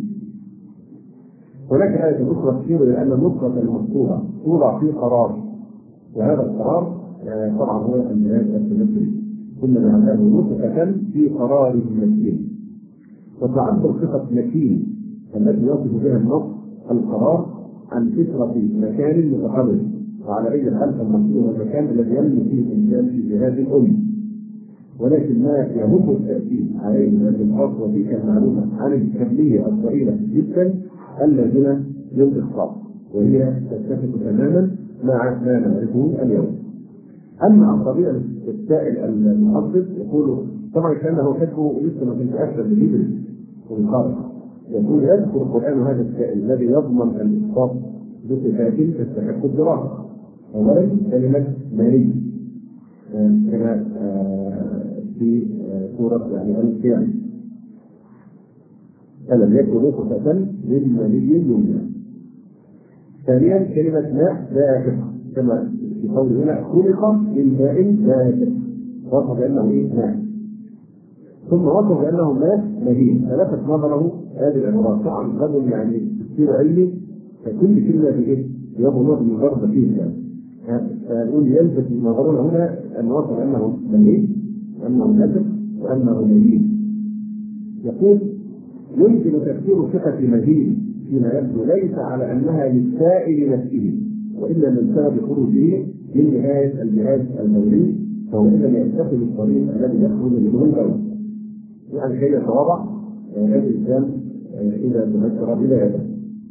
هناك آية أخرى تشير إلى أن النطفة المذكورة توضع في قرار وهذا القرار طبعا هو الجهاد التنفسي، كنا نعمله نطفة في قرار مكين. وتعبر صفة مكين التي يصف بها النص القرار عن فكرة مكان متحرك، وعلى أي حال المكان هو المكان الذي ينمو فيه الإنسان في جهاد الأم. ولكن ما يهم التأكيد عليه من الأرض وتلك المعلومة عن الكمية الضئيلة جدا اللازمة للإخصاص، وهي تتفق تماما مع ما نعرفه اليوم. أما الطبيعة السائل المحدث يقول طبعا كأنه يحبه لسه ما كنت أكثر من يدرس ويقارن، يقول يذكر القرآن هذا السائل الذي يضمن الإخصاص بصفات تستحق الدراسة. أولا كلمة مالي كما في سورة يعني القيامة، ألم يكن نطفة للمالي يمنى. ثانيا كلمة ماء دافق كما في قوله هنا خلق من ماء دافق، وصف بأنه إيه؟ ماء. ثم وصف بأنه ماء مهين، فلفت نظره هذه العبارات. طبعا رجل يعني كثير علمي، فكل كلمة بإيه؟ يظهر من ضرب فيها. يقول يلفت نظرنا هنا أن وصف أنه مهين وأنه دافق وأنه مهين. يقول يمكن تفسير صفة مهين فيما يبدو ليس على أنها للسائل نفسه، وإلا من سبب خروجه من نهاية الجهاز المولي، فهو إذا يستخدم الطريق الذي يخرج منه الجو، يعني كي يتواضع هذا الإنسان إذا تذكر بدايته.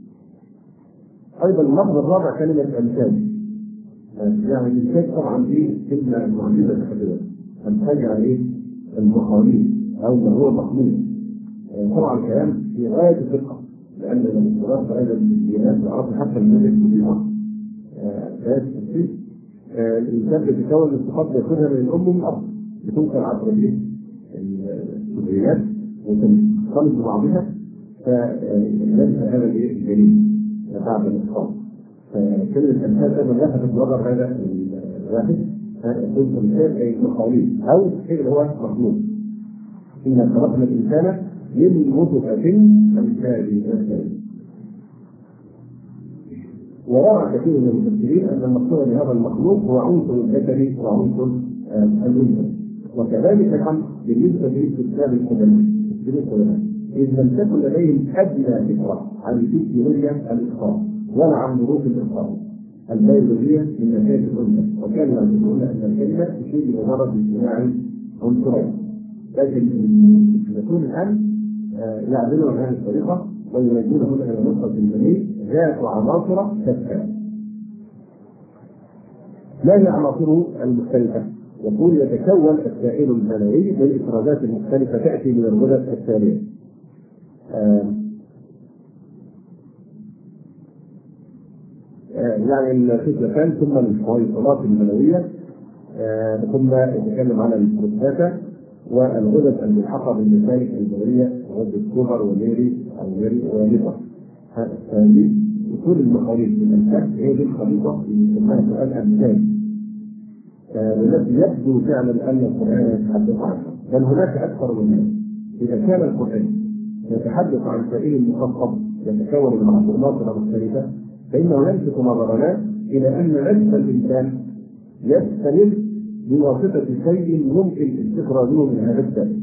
أيضا اللفظ الرابع كلمة أمثال، يعني الإنسان طبعا دي كلمة معجزة تحديدا، أمثال يعني إيه؟ المخاليف أو ما هو مخلوق. طبعا الكلام في غاية الدقة، لأن المفترض هذا الديانات تعرف حتى الملك بسيطة. الإنسان بيتكون الاستفاضة ياخذها من الأم ومن الأب، بتنقل عبر السريات وتنخلط ببعضها، فليس هذا الجليل بعد الإخصاص. فكلمة الأمثال أيضا لفتت نظر هذا الواحد، كنت مثال أي مخاليف أو الشيء اللي هو مخلوق. إن خلقنا الإنسان من نطفة أمثال. وراى كثير من المفسرين ان المقصود بهذا المخلوق هو عنصر الذكر وعنصر الانثى، وكذلك كان بالنسبه لاستخدام القدماء اذ لم تكن لديهم ادنى فكره عن فيزيولوجيا الاخصاص ولا عن ظروف الاخصاص البيولوجيه من نتائج الانثى، وكانوا يعتقدون ان الكلمه تشير لمجرد اجتماع عنصرين. لكن المسلمون الان يعملون بهذه الطريقه وينجونه الى نقطه المني ذات عناصر شتى. ما هي عناصره المختلفة؟ يقول يتكون السائل المنوي من إفرازات مختلفة تأتي من الغدد التالية. آه آه يعني الخصلتان ثم الحويصلات المنوية، آه ثم يتكلم عن البروستاتا والغدد الملحقة بالمسالك البولية غدة الكوبر والميري أو ميري وليبر. هذه أصول المخاليط من الأمثال هي دي الخليطة اللي يسمىها سؤال أمثال، والتي يبدو فعلا أن القرآن يتحدث عنها، بل هناك أكثر من هذا. إذا كان القرآن يتحدث عن سائل مخصص يتكون من عناصر مختلفة، فإنه يلفت نظرنا إلى أن نفس الإنسان يستمر بواسطة شيء ممكن استخراجه من هذا السائل.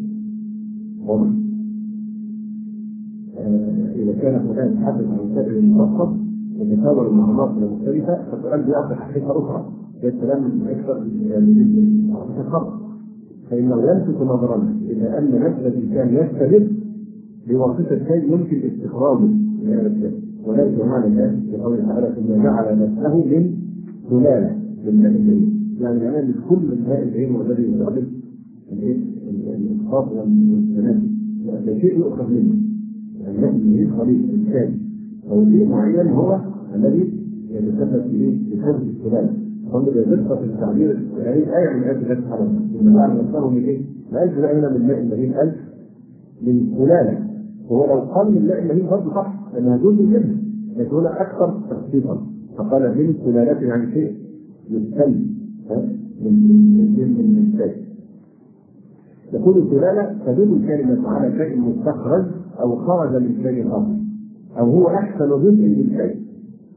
إذا كان القرآن يتحدث عن سائل مخصص يتكون من عناصر مختلفة، فالسؤال بيعطي حقيقة أخرى، الكلام من أكثر من الفرق، فإنه يلفت نظرنا إلى أن نفس الإنسان يستمر بواسطة شيء يمكن استخراجه من هذا السائل، وليس معنى ذلك بقوله تعالى ثم جعل نفسه من سلالة من ماء الجحيم، يعني معناه كل من ماء الجحيم والذي يستخدم الإسقاط والسلام ده شيء يؤخذ منه، يعني يأتي خليط الإنسان أو شيء معين هو الذي يتسبب في هذه السلالة. هم بيذكر في التعبير الإسرائيلي آية من آيات الله سبحانه إن الله نفسه من إيه؟ ما ألف هنا من ماء المهين ألف من سلالة، وهو لو قال من ماء المهين برضه صح لأنها جزء منه، لكن هنا أكثر تخصيصا، فقال من سلالات يعني شيء يستلم من من الشيء. يقول السلالة تدل الكلمة على شيء مستخرج أو خرج من شيء آخر، أو هو أحسن جزء من شيء.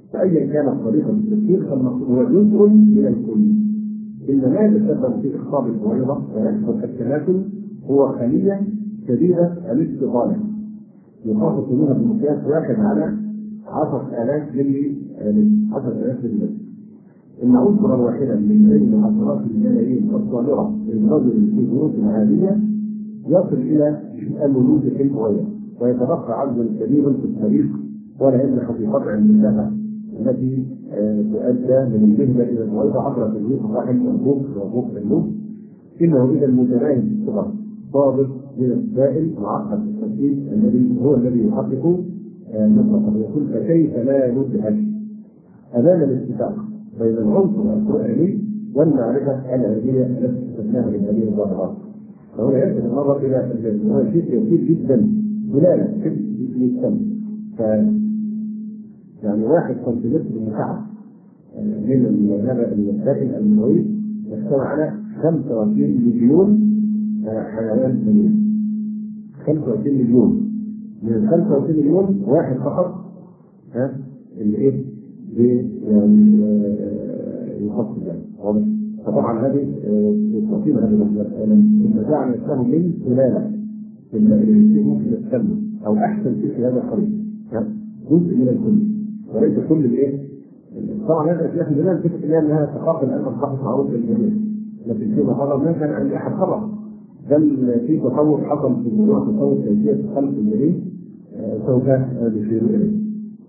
فأيا كانت طريقة التفكير فالمقصود هو جزء من الكل. إن ما يتسبب في إخصاب البويضة ويحصل التناسل هو خلية شديدة الاستطالة يخصص منها بمقياس واحد على عشرة آلاف ملي عشرة آلاف ملي. إن عنصرا واحدا من بين عشرات الملايين الصادرة للرجل في ظروف عادية يصل إلى الملوك في البويضة، ويتبقى عدد كبير في التاريخ ولا يمنح في قطع المساحة التي تؤدى من المهنة إلى البويضة عبر تجويز الرحم والبوق وبوق النوم. إنه إذا المتناهي الصغر صادر من السائل معقد التركيب الذي هو الذي يحقق نقطة. يقول فكيف لا ندهش أمام الاتفاق بين العنصر القرآني والمعرفة العلمية التي استثناها من هذه الظاهرات. فهنا يجب النظر إلى هذا شيء كثير جدا دلالة في السم. ف يعني واحد سنتيمتر مكعب من هذا السائل المويه يحتوي على خمسة وعشرين مليون حيوان منوي. خمسة وعشرين مليون من ال خمسة وعشرين مليون واحد فقط ها اللي ايه يعني يخصص ذلك. فطبعا هذه تفصيل هذه المسألة جعل نفسه من سلالة في السم او احسن شيء في هذا القريب جزء من الكل وليس كل الايه. طبعا هذا الاشياء في الناس تفكر انها ثقافه الان اصبحت معروفه للجميع، لكن فيما حصل ما كان عند احد خبر، بل في تطور حصل في موضوع تطور كيفيه خلق الجنين سوف نشير اليه.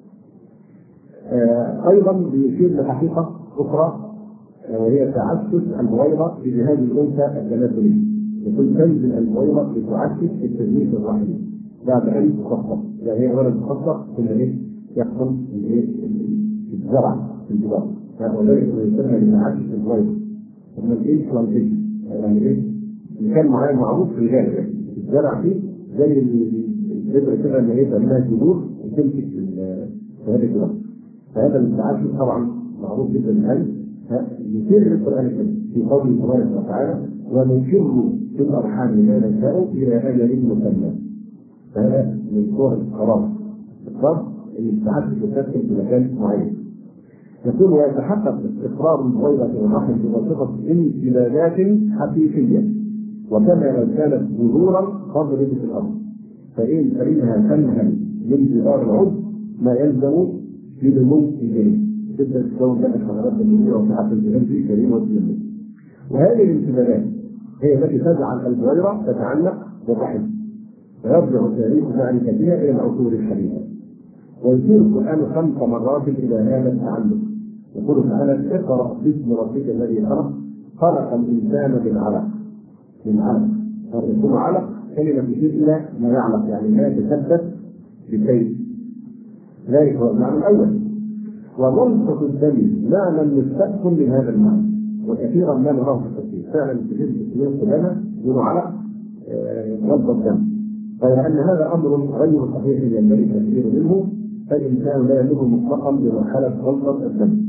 ايضا بيشير لحقيقه اخرى وهي تعسس البويضه في جهاز الانثى التناسلي. يقول تنزل البويضه بتعسس في التجنيس الرحمي بعد ان تخصص، يعني هي ولد تخصص كل ايه يحصل في الزرع في الجبال، وذلك يسمى بتعسس البويضه. من الايه بلانتيشن يعني ايه مكان معين معروف في الغالب الزرع فيه زي البذره كده اللي هي تعملها جذور وتمسك في هذه الجبال. فهذا التعسس طبعا معروف جدا الان يسير القرآن الكريم في قوله تبارك وتعالى ونشر في الأرحام ما نشاء إلى أجل مسمى. فهذا من صور القرار القرار اللي التعسس يتسكن في مكان معين. يقول ويتحقق استقرار البويضة والرحم بواسطة امتدادات حقيقية وكما لو كانت بذورا تضرب في الأرض، فإن فإنها تنهل من جدار العضو ما يلزم لنمو الجنين. تبدأ تكون بقى الحضارات الجنينية وتحقق الجنين في كريم والجنين. وهذه الامتدادات هي التي تجعل البويضة تتعلق بالرحم، فيرجع تاريخ معرفتها إلى العصور الحديثة. ويشير القرآن خمس مرات إلى هذا التعلق. يقول تعالى اقرأ باسم ربك الذي خلق خلق الإنسان من علق. من علق يكون علق كلمة تشير إلى ما يعلق يعني ما يتثبت بشيء. ذلك هو المعنى الأول. ومنطق الدم معنى مستقبل لهذا المعنى، وكثيرا ما نراه في التفسير فعلا كثير التفسير كلنا يقولوا علق منطق الدم، فلأن هذا أمر غير صحيح ينبغي التفسير منه، فالإنسان لا يمر مطلقا بمرحلة غلط الدم.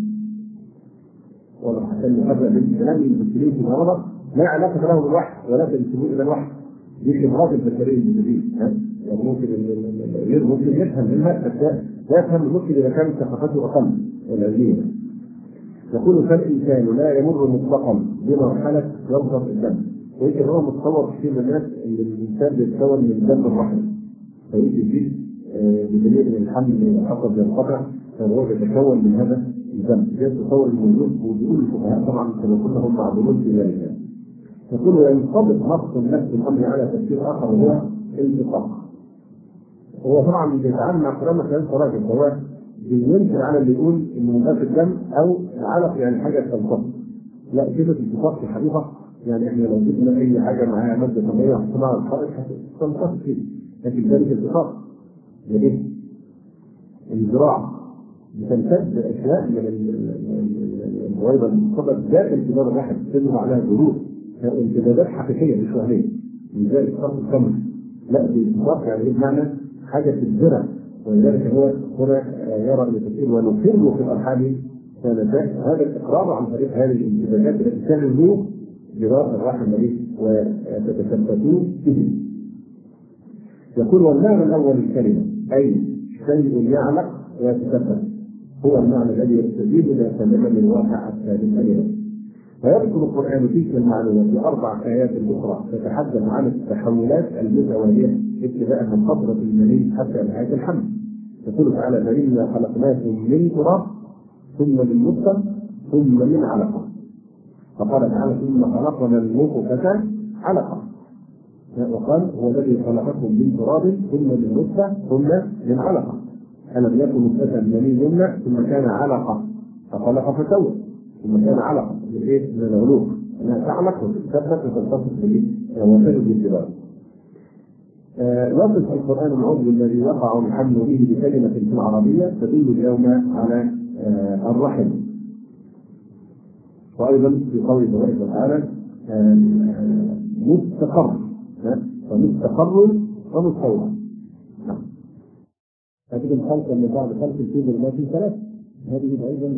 وحتى نفرق بين كلام المفسرين في مرض لا علاقة له بالوحي ولكن ينسبون إلى الوحي. دي خبرات البشرية الجديدة، يعني ممكن غير ممكن يفهم منها أشياء لا يفهم ممكن إذا كانت ثقافته أقل العلمية. يقول فالإنسان لا يمر مطلقا بمرحلة غلط الدم، ويمكن هو متصور كثير من الناس أن الإنسان بيتكون من دم الرحم، فيجي فيه بدليل من الحمل الحقب ينقطع فهو يتكون من هذا الدم. يتصور الموجود وجود الفقهاء طبعا كانوا كلهم معلومون في ذلك. يقول وينطبق نص نفس الأمر على تفسير آخر وهو الانتقاء. هو طبعا بيتعامل مع كلام خلال راجل، فهو بينكر على اللي يقول إنه من في الدم أو علق يعني حاجة تنطبق. لا كلمة الانتقاء في الحقيقة يعني احنا لو جبنا أي حاجة معاها مادة طبيعية وحطيناها على الخارج هتنطبق فيه، لكن ذلك الانتقاء يعني الزراعة بتمتد أشياء من البويضة المصطبة ذات امتداد الرحم تنزل عليها ظهور امتدادات حقيقية مش وهمية. من ذلك فرق الخمر لا بالانتقاء يعني بمعنى حاجة تتزرع، ولذلك هو هنا يرى أن التفسير ونقر في الأرحام سنتين هذا الإقرار عن طريق هذه الامتدادات التي تنزل جدار الرحم وتتثبتون به. يقول والمعنى الأول الكلمة أي شيء يعلق ويتثبت هو المعنى الذي يستجيب إلى تمام الواقع الثالث عليه. ويذكر القرآن تلك المعلومات في أربع آيات أخرى تتحدث عن التحولات المتوالية ابتداء من فترة المني حتى نهاية الحمل. يقول تعالى: فإنا خلقناكم من تراب ثم من نطفة ثم من علقة. فقال تعالى: ثم خلقنا النطفة علقة. وقال: هو الذي خلقكم من تراب ثم من نطفة ثم من علقة. ألم يكن نطفة مني يمنى ثم كان علقة فخلق فسوى ثم كان علقة من إيه؟ من العلوق أنها تعلق وتثبت وتتصف به وتجد الجبال. يصف القرآن العضو الذي يقع الحمل به بكلمة في العربية تدل اليوم على آه الرحم. وأيضا في قوله تبارك وتعالى: مستقر ومستقر ومستودع. هذه الخلق من بعد خلق في ظلمات ثلاث. هذه أيضا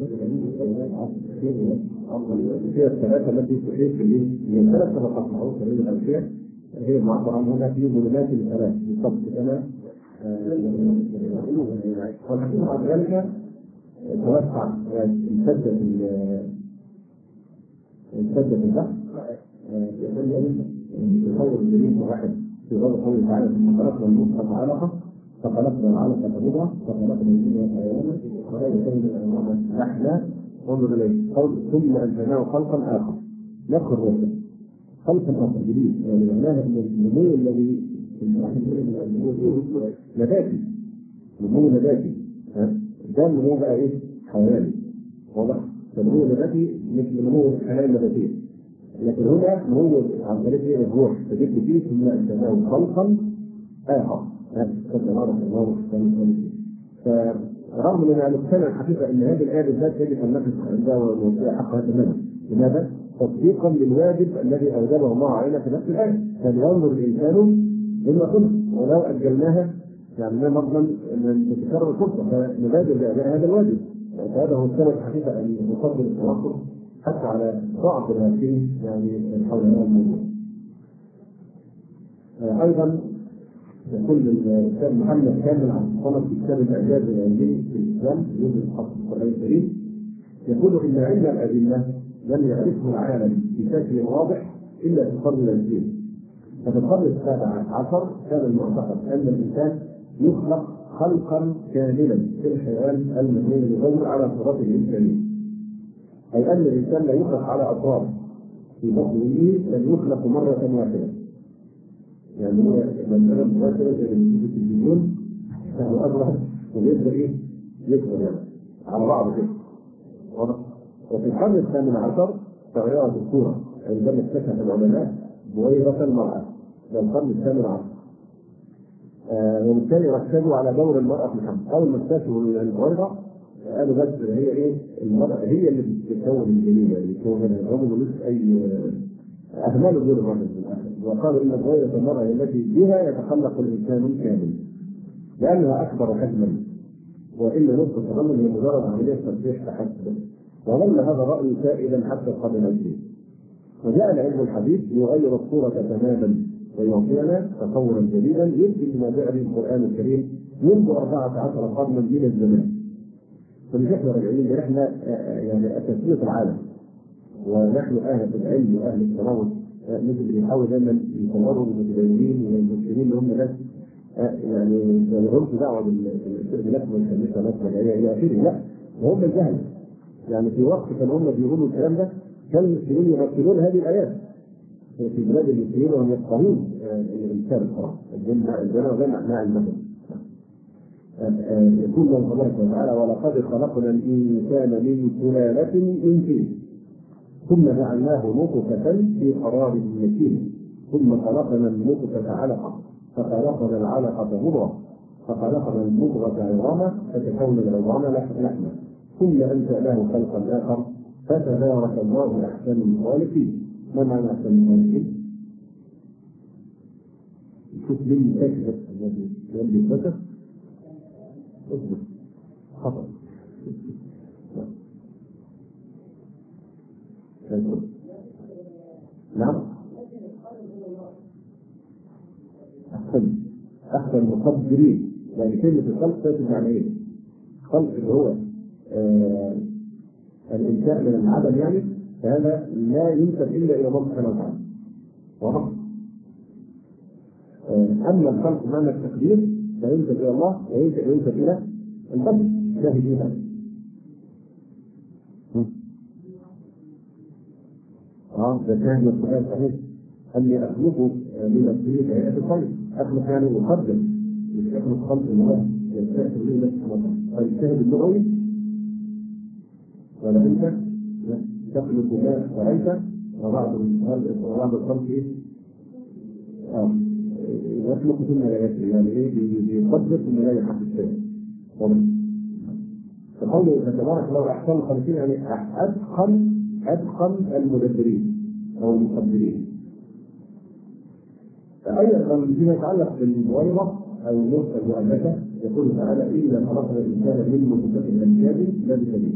هي الثلاثة التي تحيط به هي ثلاث طبقات معروفة بين الأشياء، هي المعبر عنها هنا في ظلمات الثلاث بالضبط كما والحديث عن ذلك توسع امتدت امتدت البحث يتصور الجليل واحد في غير قوله تعالى: ثم خلقنا النطفة علقة فخلقنا العلقة مضغة فخلقنا الجنين حيوانا ولا يكون نحن انظر اليه قول ثم انشأناه خلقا آخر. نفس الرسل خلقا آخر جديد، يعني معناها ان النمو الذي نباتي نمو نباتي ده النمو بقى ايه؟ حيواني. واضح؟ فالنمو النباتي مثل نمو الحيوان النباتية، لكن هنا نمو عن طريق ايه؟ الروح. فجبت فيه ثم انشأناه خلقا آخر. فرغم من ان نقتنع الحقيقه ان هذه الايه بالذات يجب ان نقف عندها ونوفيها حقها تماما. لماذا؟ تصديقا للواجب الذي اوجبه الله علينا في نفس الايه. فلينظر الانسان مما قلت ولو اجلناها يعني نضمن ان تتكرر الفرصه فنبادر باداء هذا الواجب. هذا هو السبب الحقيقه ان نفضل التوقف حتى على ضعف الهاتفين يعني حول هذا الموضوع. ايضا يقول الأستاذ محمد كامل عن صنف في كتاب الإعجاز العلمي في الإسلام يوجد الحق القرآن الكريم، يقول إن علم الأدلة لم يعرفه العالم بشكل واضح إلا في القرن العشرين. ففي القرن السابع عشر كان المعتقد أن الإنسان يخلق خلقا كاملا في الحيوان المنوي لغير على صورته الإنسانية، أي أن الإنسان لا يخلق على أطراف في بطنه بل يخلق مرة واحدة. يعني هو مثلا مباشرة التلفزيون فهو أبرد ويبدأ إيه؟ يكبر يعني على بعض كده. وفي القرن الثامن عشر تغيرت الصورة عندما اكتشف العلماء بويضة المرأة. ده القرن الثامن عشر. آه وبالتالي ركزوا على دور المرأة في الحمل. أول ما اكتشفوا البويضة قالوا بس هي إيه؟ المرأة هي اللي بتكون الجنين اللي بتكون الرجل ملوش أي أهمال غير الرجل في الآخر. وقالوا إن الغاية المرأة التي بها يتخلق الإنسان الكامل لأنها أكبر حجما، وإلا نطفة الرجل هي مجرد عملية تصحيح تحسن. وظل هذا الرأي سائدا حتى القرن العشرين. وجاء العلم الحديث ليغير الصورة تماما ويعطينا تصورا جديدا يمكن ما جاء به القرآن الكريم منذ أربعة عشر قرنا من الزمان. فنحن راجعين لرحلة يعني تسويق العالم، ونحن أهل العلم وأهل التناول مثل بيحاول دايما يصوروا المتدينين والمسلمين اللي هم ناس يعني ما لهمش دعوه بالاستقبالات والكنيسه مثلا الى اخره. لا، وهم الجهل. يعني في وقت كانوا هم بيقولوا الكلام ده كان المسلمين يمثلون هذه الايات في بلاد المسلمين وهم يفقهون الانسان الصراحه الجنه الجنه وجمع مع المثل. يقول الله تبارك وتعالى: ولقد خلقنا الانسان من سلاله من طين ثم جعلناه نطفة في قرار مكين ثم خلقنا النطفة علقة فخلقنا العلقة مضغة فخلقنا المضغة عظاما فتكون العظام لحما ثم أنشأناه خلقا آخر فتبارك الله أحسن الخالقين. ما معنى أحسن الخالقين؟ شوف ليه تكذب الذي يبدي البشر اصبر خطأ. نعم أحسن أحسن مقدرين. يعني كلمة الخلق تجد عن إيه؟ خلق اللي هو آه الانشاء من العدم يعني، فهذا لا ينسب الا الى الله سبحانه وتعالى. واضح؟ آه اما الخلق معنى التقدير فينسب الى الله وينسب الى البشر شاهدين له. اه ده كان السؤال صحيح، اني اخلقه من الطين كهيئه الطير، اخلق يعني اقدر مش اخلق خلق الله يستاثر به نفسه وطن. فالشاهد اللغوي ولا انت تخلق ما رايت وبعض وبعض الخلق ايه؟ اه يخلق ثم لا يسري، يعني ايه؟ بيقدر ثم لا يحقق شيء. فقوله تبارك الله احسن الخالقين يعني اتقن اتقن المدبرين او المقدرين. ايضا فيما يتعلق بالبويضه او النطفه المؤنثه يقول تعالى انا خلقنا الانسان من نطفه امشاج نبتليه.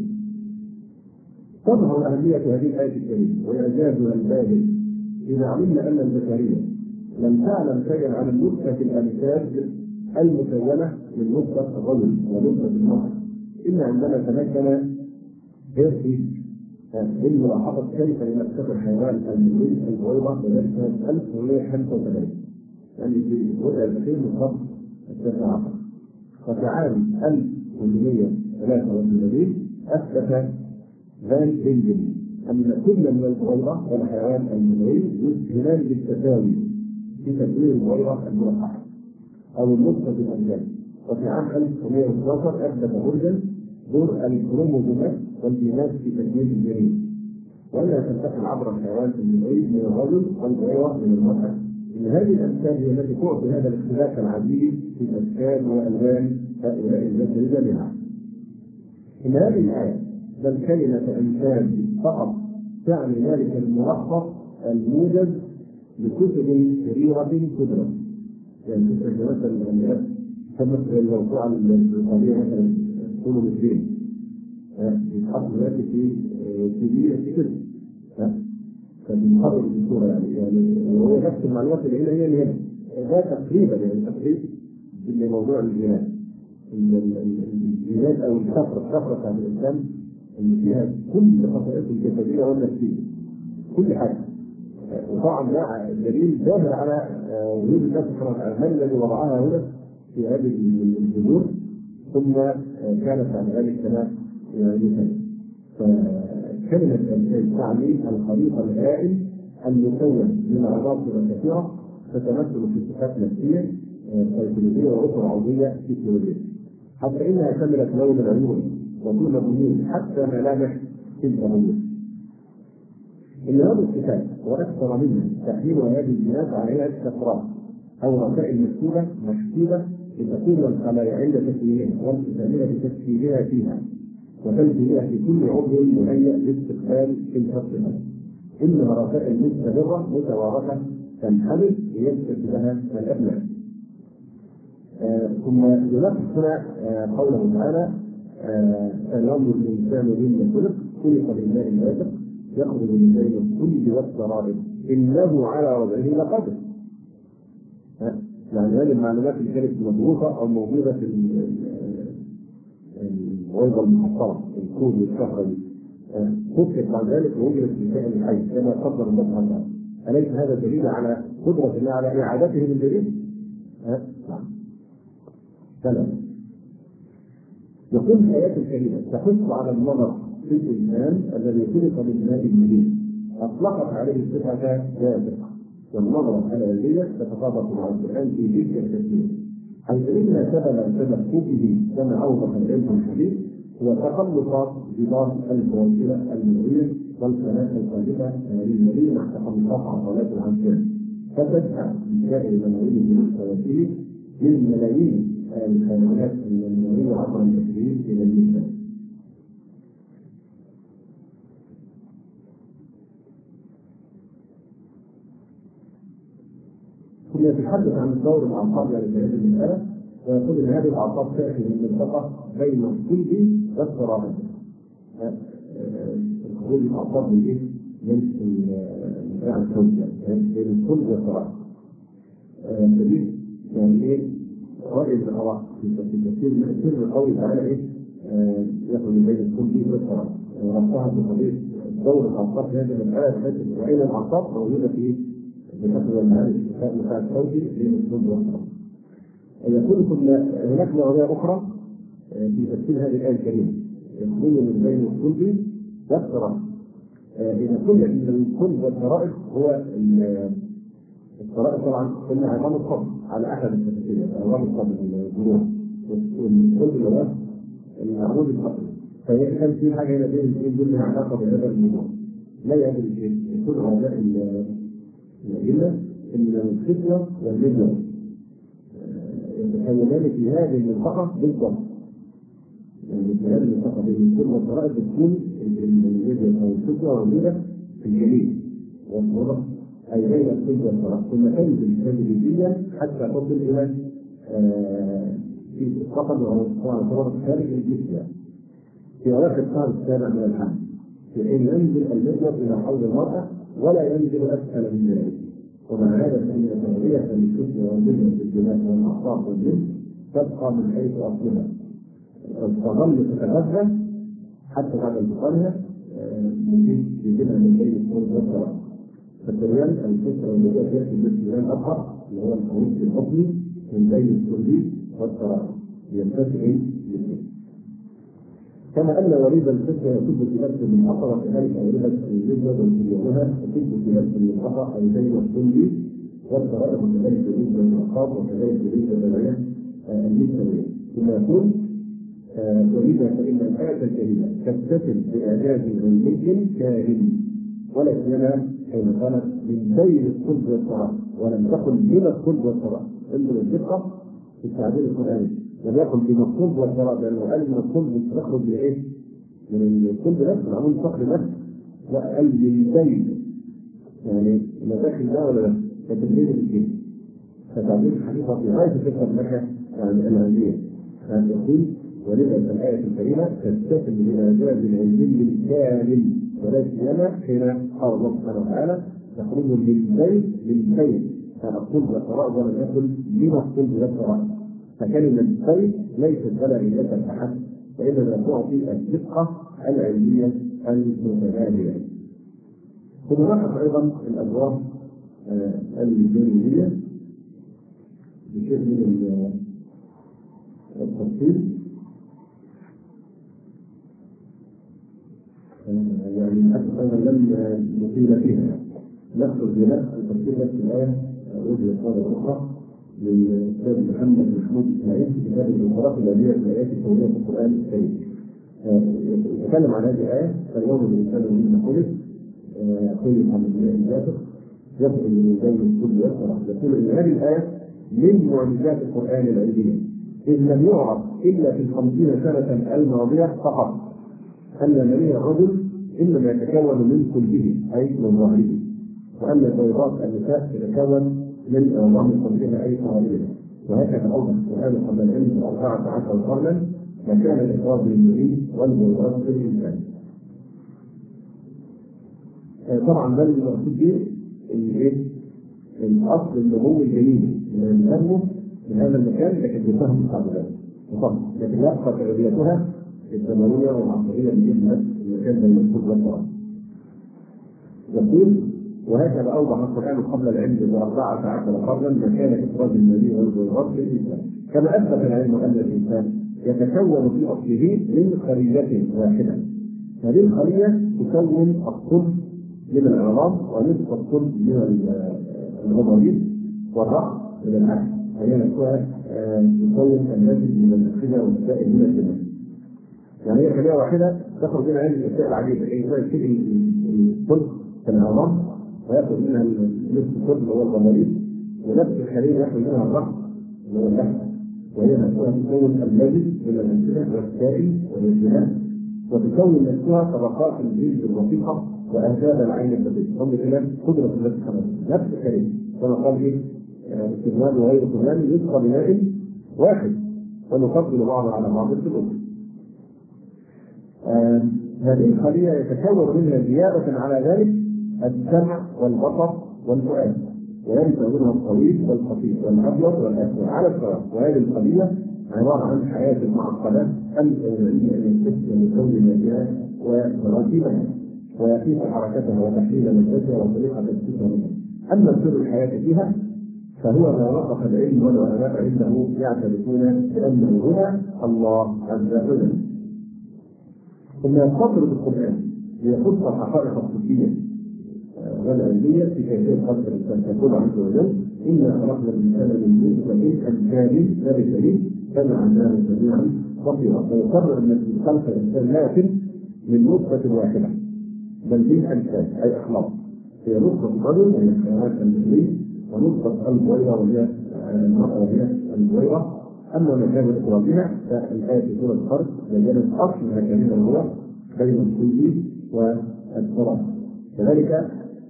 تظهر اهميه هذه الايه الكريمه واعجازها الباهر اذا علمنا ان البشريه لم تعلم شيئا عن النطفه الامشاج المكونه من نطفه الرجل ونطفه المراه الا عندما تمكن هيرسي من ملاحظه كيف يمسك الحيوان المنوي البويضه سنه ألف وثمانمائة وخمسة وثمانين، يعني في وضع الاخير من القرن التاسع عشر. وفي عام ألف وثمانمائة وثلاثة وثمانين اثبت فان بنجلي ان كل من البويضه والحيوان المنوي يسهمان بالتساوي في تكوين البويضه الملقحه او النطفه الانجاب. وفي عام ألف وثمانمائة واثني عشر اثبت هورجن دور الكروموزومات والجينات في تكوين الجنين، وانها تنتقل عبر الحيوان المنوي من الرجل والبويضه من المراه. ان هذه الامثال هي التي تعطي هذا الاختلاف العجيب في اشكال والوان هؤلاء البشر جميعا. ان هذه الايه بل كلمه انسان فقط تعني ذلك الملخص الموجز لكتب كبيره كثرت، يعني مثل مثلا كمثل الموضوع القضيه مثلا كله بالدين يتحط دلوقتي في كبير كده فبيتحرك بالصوره يعني يعني وهو نفس المعلومات اللي هنا هي اللي هنا ده تقريبا يعني تقريبا لموضوع الجينات الجينات او الشفره الشفره بتاعت الانسان اللي فيها كل خصائصه الجسديه والنفسيه كل حاجه. وطبعا ده دليل ظاهر على وجود الله سبحانه وتعالى، من الذي وضعها هنا في هذه الجذور ثم كانت عن ذلك كما مثال. فكلمة الإنسان تعني الخليقة الهائل المكون من عناصر كثيرة تتمثل في صفات نفسية سيكولوجية وأخرى عضوية فيسيولوجية، حتى إنها شملت لون العيون وطول الرموز حتى ملامح تلك الرموز. إن هذا الصفات وأكثر منها تحميل هذه الجينات عليها استقرار أو رسائل مكتوبة مكتوبة لتكون الخلايا عند تكوينها والتزامها بتشكيلها فيها وتنتهيها في كل عضو مهيئ لاستقبال تلك الصفات. انها رسائل مستمره متوارثه تنحمل ليثبت لها الابناء. آه ثم يلخص هنا آه قوله تعالى فلينظر آه الانسان مما خلق خلق من ماء دافق يخرج من بين الصلب والسرائر انه على رجعه لقادر. آه يعني هذه المعلومات اللي كانت مضبوطه او موجوده في البويضه المحصنه الكود والشهره خفت عن ذلك ووجدت في كائن الحي كما قدر الله سبحانه وتعالى. اليس هذا دليل على قدره الله على اعادته من جديد؟ نعم. سلام. يقول الايات الكريمه تحث على النظر في الانسان الذي خلق من ماء جديد اطلقت عليه صفه جاذبه، والنظره الاليه تتطابق مع القران في تلك التفسير، حيث ان سبب تدفقه كما اوضح العلم الحديث هو تخلق جدار الفواصل المنويه والخلايا القادمه للمريء مع تخلقات عضلات العنكبوت فتدفع الكائن المنوي من الفواصل من ملايين الحيوانات المنويه عبر التكوين الى الانسان. ثم يتحدث عن دور الاعصاب يعني في هذه المساله ويقول ان هذه الاعصاب تاتي من منطقه بين الصلب والسرائر. الخروج الاعصاب من ايه؟ من البتاع الصلب يعني بين الصلب والسرائر. فدي يعني ايه؟ راي من الاراء في تفسير السر القوي تعالى ايه؟ يخرج من بين الكل والفراغ. وربطها بقضيه دور الاعصاب في هذه المساله بحيث ان وعين الاعصاب موجوده في بشكل المعاني المساعد الصوتي للاسلوب والفراغ. يقول كنا هناك نظريه اخرى في تفسير هذه الايه الكريمه يخرج من بين الكل والفراغ. اذا قلنا ان الكل والفرائض هو الفرائض طبعا قلنا عظام الصبر على احد التفسيرات عظام الصبر الجروح والكل اللي هو العمود الفقري. فهي كان في حاجه هنا بين الاثنين دول لها علاقه بهذا الموضوع. لا يدري شيء يكون هؤلاء الادله ان الخصيه والمله يتكونان في هذه المنطقه بالضبط. يعني في هذه المنطقه بين الكل والفرائض بتكون اليد او الخصيه والمله في الجليد والصوره اي بين الكل والفرائض ثم تنزل تدريجيا حتى تصل الى في فقط وهو خارج الجسم في اواخر الشهر السابع من الحمل، حين ينزل المجلس الى حوض المراه ولا ينزل اسفل من ذلك. ومع هذا فان تغذيه للجسم والجسم بالدماء والاعصاب والجسم تبقى من حيث اصلها، تظل تتغذى حتى بعد انتقالها بجمع من بين الصوت والصراط. فالتريان الفكره والبدء ياتي بالاستلام الاخر اللي هو الخروج الاصلي من بين السلبي والصراط ينتفع الاثنين. كما ان وريد الفكره يصب في نفس المنطقه وكذلك اورده الجبنه والسيوله تصب في نفس المنطقه اي بين السلبي والصراط وكذلك يريد الاعصاب وكذلك يريد البلايا المثليه. ثم يقول ولذا فان الايه الكريمه تتصل باعجاز علمي كامل ولا سيما حين قالت من بين الصلب والصراط ولم تقل من الصلب والصراط. انظر الدقه في التعبير القراني، لم يقل من الصلب والصراط لانه قال من الصلب تخرج من ايه؟ من الصلب نفسه العمود الفقري نفسه، لا قال من بين يعني المداخل ده ولا لا؟ لكن بين الاثنين. فتعبير الحقيقه في غايه الفكره لك يعني الاهميه. يقول ولذا الايه الكريمه تتصل باعجاز العلمي الكامل ولا سيما حين قال الله سبحانه وتعالى يخرج من بين من بين فالصلب والصراط ولم يكن من الصلب والصراط. فكلمه بين ليست بلاغيه فحسب وانما تعطي الدقه العلميه المتبادله. ثم لاحظ ايضا الابواب الجانبيه بشيء من التفصيل يعني حتى أيضا لم نطيل فيها. نخرج بنفس التفسير نفس الآية وجه الصالة الأخرى للأستاذ محمد محمود إسماعيل في كتاب المقارنة الذي في الآيات الكونية في القرآن الكريم. يتكلم عن هذه الآية فاليوم الإنسان مما خلق خلق من ماء دافق يخرج من بين الصلب والصراط. يقول إن هذه الآية من معجزات القرآن العلمية إذ لم يعرف إلا في الخمسين سنة الماضية فقط أن مني الرجل إنما يتكون من صلبه أي من ظهره، وأن بيضات النساء تتكون من عظام صلبها أي صهرها. وهكذا أوضح القرآن قبل العلم أربعة عشر قرنا مكان الإفراد للمريض والبيضات في الإنسان. طبعا ده المقصود به الأصل النمو الجنيني من النمو من هذا المكان لكن بفهم التعبيرات وفهم، لكن يبقى تغذيتها الزمنية والعصرية لجهة المكان بين الصلب والصراط. يقول وهكذا أوضح القرآن قبل العلم بأربعة عشر قرنا مكان إفراد النبي والبيضات في الإنسان. كما أثبت العلم أن الإنسان يتكون في أصله من خلية واحدة. هذه الخلية تكون الصلب من العظام ونصف الصلب من الغضاريف والرأس من العقل، وهي نفسها تكون الناتج من الأخذة والسائل من الدماغ. يعني هي خلية واحدة تخرج منها هذه الأشياء العجيبة، أي زي كده الصلب في العظام ويأخذ منها نصف الصلب اللي هو الغضاريف، ونفس الخلية يأخذ منها الرأس اللي هو اللحم، وهي نفسها تكون الناتج من الأخذة والسائل والدماغ، وتكون نفسها طبقات الجلد الرقيقة وأهداب العين الدقيقة. هم كده قدرة الله سبحانه نفس الكلمة كما قال إيه استغلال وغير استغلال يسقى بناء واحد ونفضل بعض على بعض في الأمور. آه هذه الخلية يتكون منها زيادة على ذلك السمع والبصر والفؤاد، وينتج منها الطويل والخفيف والأبيض والأسود على السواء. وهذه الخلية عباره عن حياه معقده انت يريد ان تسلم كونها وترتيبها ويقيس حركتها وتحليل مدتها وطريقه تنفيذها منها. اما سر الحياه فيها فهو ما وقف العلم والعلماء عنده يعترفون بانه هنا الله عز وجل. ثم يستطرد القران ليخص الحقائق الطبيه والعلميه في كيفيه خلق الانسان. يقول عز وجل: انا خلقنا الانسان من نطفه امثال لا بشريك فجعلناه سميعا بصيرا. فيقرر ان خلق الانسان لا يتم من نطفه واحده بل من امثال اي اخلاق. هي نطفه الرجل وهي الحيوانات المثليه، ونطفه البويضه وهي المراه وهي البويضه. اما مكان اخراجها فالايه في سوره الخلق بينت اصل مكانها هو بين الكلي والتراب. كذلك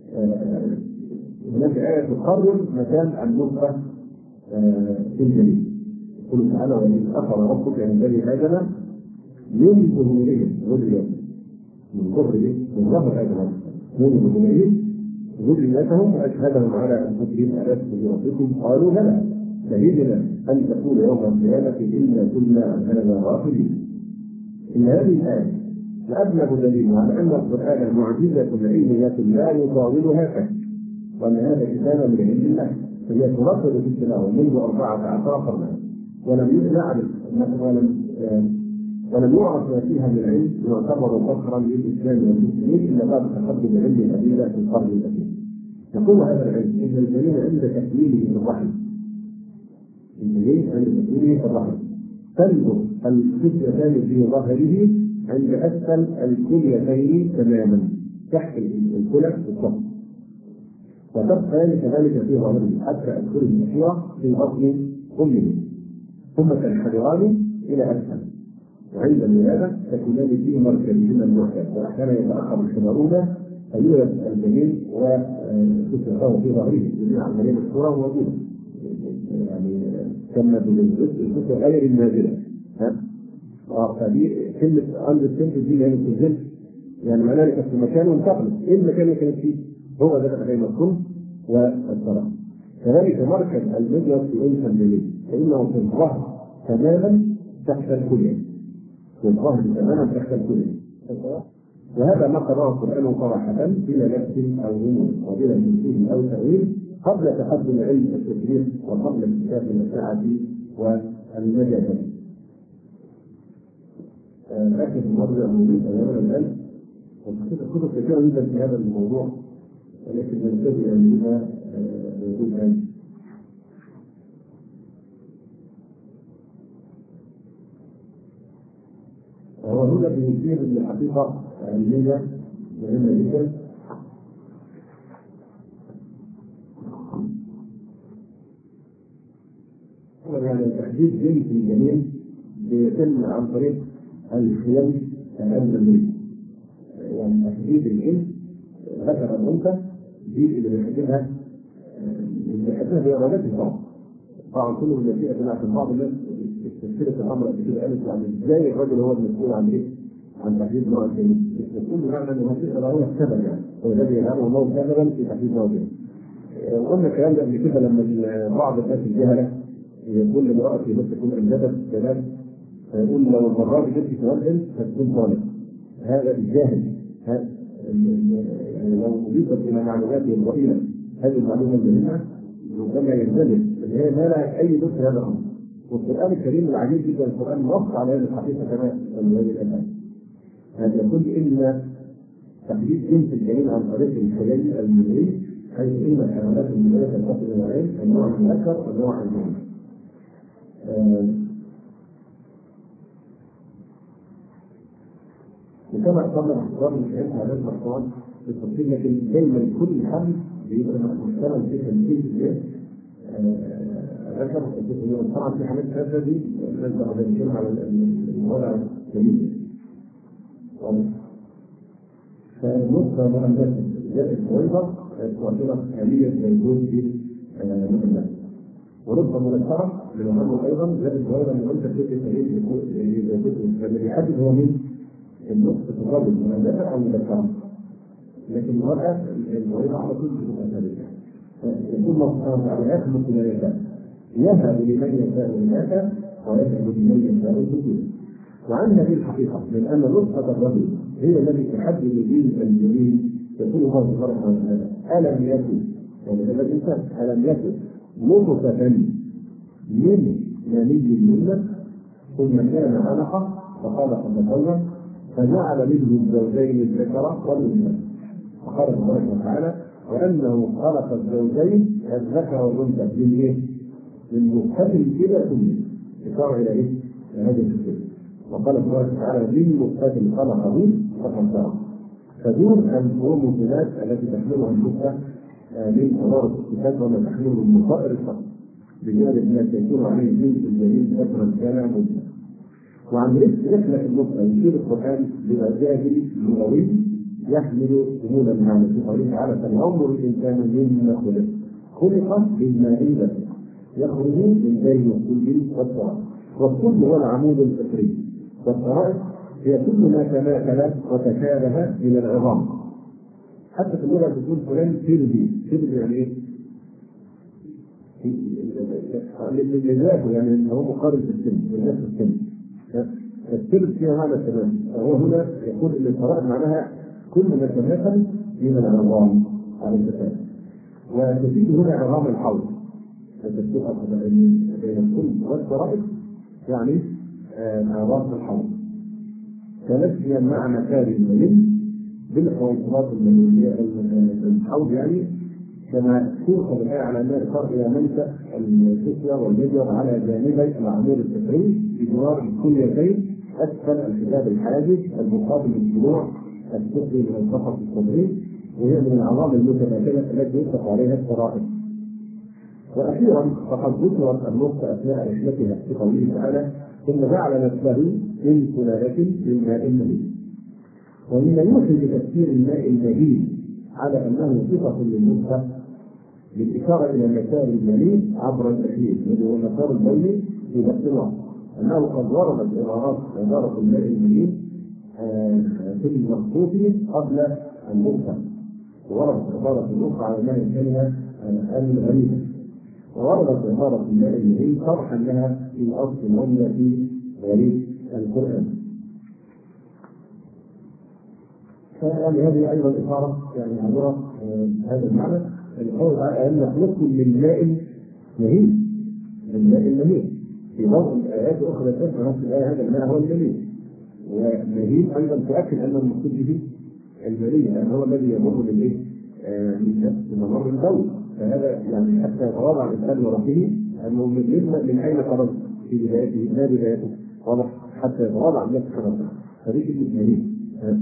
هناك آية تقرر مكان النطفة في الجنين. يقول تعالى: وإذ أخذ ربك من بني آدم من ظهورهم ذريتهم من ظهر من ظهر آدم من ظهورهم ذريتهم وأشهدهم على أنفسهم ألست بربكم قالوا بلى شهدنا أن تقول يوم القيامة إنا كنا عن هذا غافلين. إن هذه الآية لأبلغ دليل على أن القرآن معجزة علمية لا يطاولها فهم، وأن هذا كتاب من عند الله. فهي ترتب في التلاوة منذ أربعة عشر قرنا، ولم يعرف ولم ولم يعرف ما فيها من علم يعتبر فخرا للإسلام والمسلمين إلا بعد تقدم علم الأدلة في القرن الأخير. يقول هذا العلم إن الجنين عند تكوينه في الرحم الجنين عند تكوينه في الرحم تنظر الخصيتان في ظهره عند أسفل الكليتين تماما تحت الكلى بالضبط، وتبقى كذلك في ظهره حتى الكلى الأخيرة في بطن أمه، ثم تنحدران إلى أسفل. وعند الولادة تكونان في مركزهما المعتاد، وأحيانا يتأخر الحضارون فيولد الجنين وتسقطه في ظهره جميع عملية مشهورة موجودة، يعني كما بالجزء غير النازلة. ها؟ اه فدي كلمة عند السنت دي يعني بتنزل، يعني معناها انك في مكان وانتقلت، ايه المكان اللي كانت فيه؟ هو ده بين الكل والصلاة. كذلك مركز المجلس في انثى الجنين فانه في الظهر تماما تحت الكلية، في الظهر تماما تحت الكلية. وهذا ما قرأه القرآن صراحة بلا لبس او غموض وبلا تمثيل او تأويل قبل تقدم علم التشريع وقبل اكتشاف الأشعة والمجازات. لكن المرجع الموجود أمامنا الآن وكتب كثيرة جدا في هذا الموضوع، ولكن ننتبه لما موجود الآن. وهو هنا بيشير للحقيقة علمية مهمة جدا، يعني تحديد جنس الجنين بيتم عن طريق الخيام الأمنية، يعني تحديد الجنس ذكر الأنثى دي اللي بيحددها اللي بيحددها بإرادات البعض. طبعا كل من يأتي أثناء في بعض الناس استفسرت الأمر قبل كده قالت يعني إزاي الرجل هو المسؤول عن إيه؟ عن تحديد نوع الجنين. المسؤول بمعنى أنه هذا هو السبب، يعني هو الذي يجعله الله سببا في تحديد نوع الجنين. وقلنا الكلام ده قبل كده لما بعض الناس الجهلة يقول لامرأة بس تكون أنجبت كلام فيقول لو المرة دي جبت كمان فتكون طالب. هذا الجاهل، يعني لو أضيفت إلى معلوماته الضئيلة هذه المعلومة المهمة ربما ينزلق، هي ما لها أي دخل هذا الأمر. والقرآن الكريم العجيب جدا القرآن نص على هذه الحقيقة كمان في هذه الآيات. هذا يقول إن تحديد جنس الجنين عن طريق الخلايا المنوية حيث إن الحيوانات المنوية تنقسم إلى نوعين، النوع الذكر والنوع الأنثى. وكما قلنا باختصار مش هينفع هذا المحتوى بالتفصيل، لكن دايما كل حمل بيبقى مشتمل في تنفيذ الجنس ذكر وانثى. طبعا في حالات ثلاثه دي لازم نتكلم على الوضع الجديد. فالنقطه مهمه ذات البويضه تعتبر آلية للوجود في المثلث، وربما منكرة للمهم أيضا ذات البويضه من أنثى الذي يحدد هو من النقطة الرجل من الذكر أو من الذكر، لكن المرأة البويضة على طول بتبقى ثابتة. يقول الله سبحانه وتعالى: يخلق ما يشاء يهب لمن يشاء إناثا ويجعل من يشاء سبيلا. وعن هذه الحقيقة من أن نطقة الرجل هي التي تحدد الدين الجليل يقول الله سبحانه وتعالى ألم يكن، يعني هذا الإنسان ألم يكن نطفة من مني يمنى ثم كان علقة فخلق فسوى فجعل منه الزوجين الذكر والأنثى. وقال سبحانه وتعالى وأنه خلق الزوجين الذكر والأنثى من إيه؟ من مختلف إلى كله إشارة إلى إيه؟ هذه الفكرة. وقال سبحانه وتعالى من مختلف خلقه فقدره. فدون الكروموسومات التي تحملها النطفة من حضارة الكتاب وما تحمله من طائر الصقر بجانب ما يكون عليه الجنس الجليل ذكرا كان أو أنثى. وعن رحلة النطفة يشير القرآن بإعجاز لغوي يحمل شمولا المعنى في قوله تعالى فلينظر الإنسان مما خلق خلق من ماء دافق يخرج من بين الصلب والتراب. والصلب هو العمود الفطري والترائب هي كل ما تماثل وتشابه من العظام. حتى في اللغة تقول فلان سلبي، سلبي يعني ايه؟ لذاته يعني هو مقارن بالسلب، بالنفس السلب. السلب فيها معنى تمام. فهو هنا يقول ان الترائب معناها كل ما تماثل من العظام على الكتاب. وتفيد هنا عظام الحوض. التفرقة بين الصلب والترائب يعني عظام الحوض. تنفيا مع مكان الملل بالحوضات المللية الحوض يعني كما تؤخذ الآية على أنها إشارة إلى منشأ السفيا والمجر على جانبي العمود الفطري بجوار الكليتين أسفل الحجاب الحاجز المقابل للضلوع السفلي من الفقر الصدري وهي من العظام المتماثلة التي يطلق عليها الترائب. وأخيرا فقد ذكرت النقطة أثناء رحلتها في قوله تعالى ثم جعل نفسه من سلالة من ماء مهين. ومما يوحي بتفسير الماء المهين على أنه صفة للنطفة بالإشارة إلى المسار المليء عبر التحليل الذي هو المسار البولي في باطنه أنه قد وردت عبارات عبارة الماء المهين في المخطوط قبل النطفة ووردت عبارة النطفة على أنها الكلمة الغريبة ووردت عبارة الماء المهين شرحا لها في أصل العملة في غريب القرآن. فيعني هذه أيضا إشارة يعني عبارة هذا المعنى القول على أن نخلق من ماء مهين من ماء مهين في بعض الآيات الأخرى تسمع نفس الآية هذا الماء هو المهين ومهين أيضا تؤكد أن المقصود به المهين لأن هو الذي يمر بالإيه؟ من ممر البول. فهذا يعني حتى يتواضع الإنسان لربه أنه من من أين خرج في بدايته ما بدايته واضح حتى يتواضع الناس خرج فدي كلمة مهين.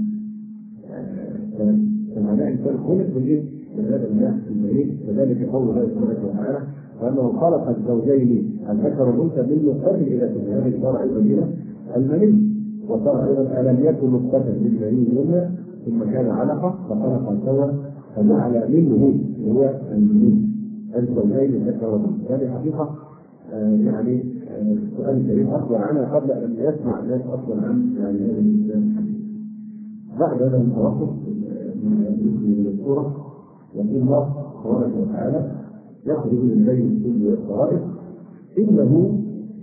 فمعناه إنسان خلق بالإيه؟ من هذا الماء المهين كذلك قول الله سبحانه وتعالى وأنه خلق الزوجين الذكر والأنثى من نطفة إلى سنة هذه الشرع أيضا المني وصار أيضا ألم يكن نطفة من مني يمنى ثم كان علقة فخلق سوى فجعل منه هو المني الزوجين الذكر والأنثى. هذه حقيقة آه يعني السؤال الكريم أخبر عنها قبل أن يسمع الناس أصلا عن يعني هذا الإنسان. بعد هذا التوقف من السورة يقول الله سبحانه وتعالى يخرج من بين السلب والسرائر إنه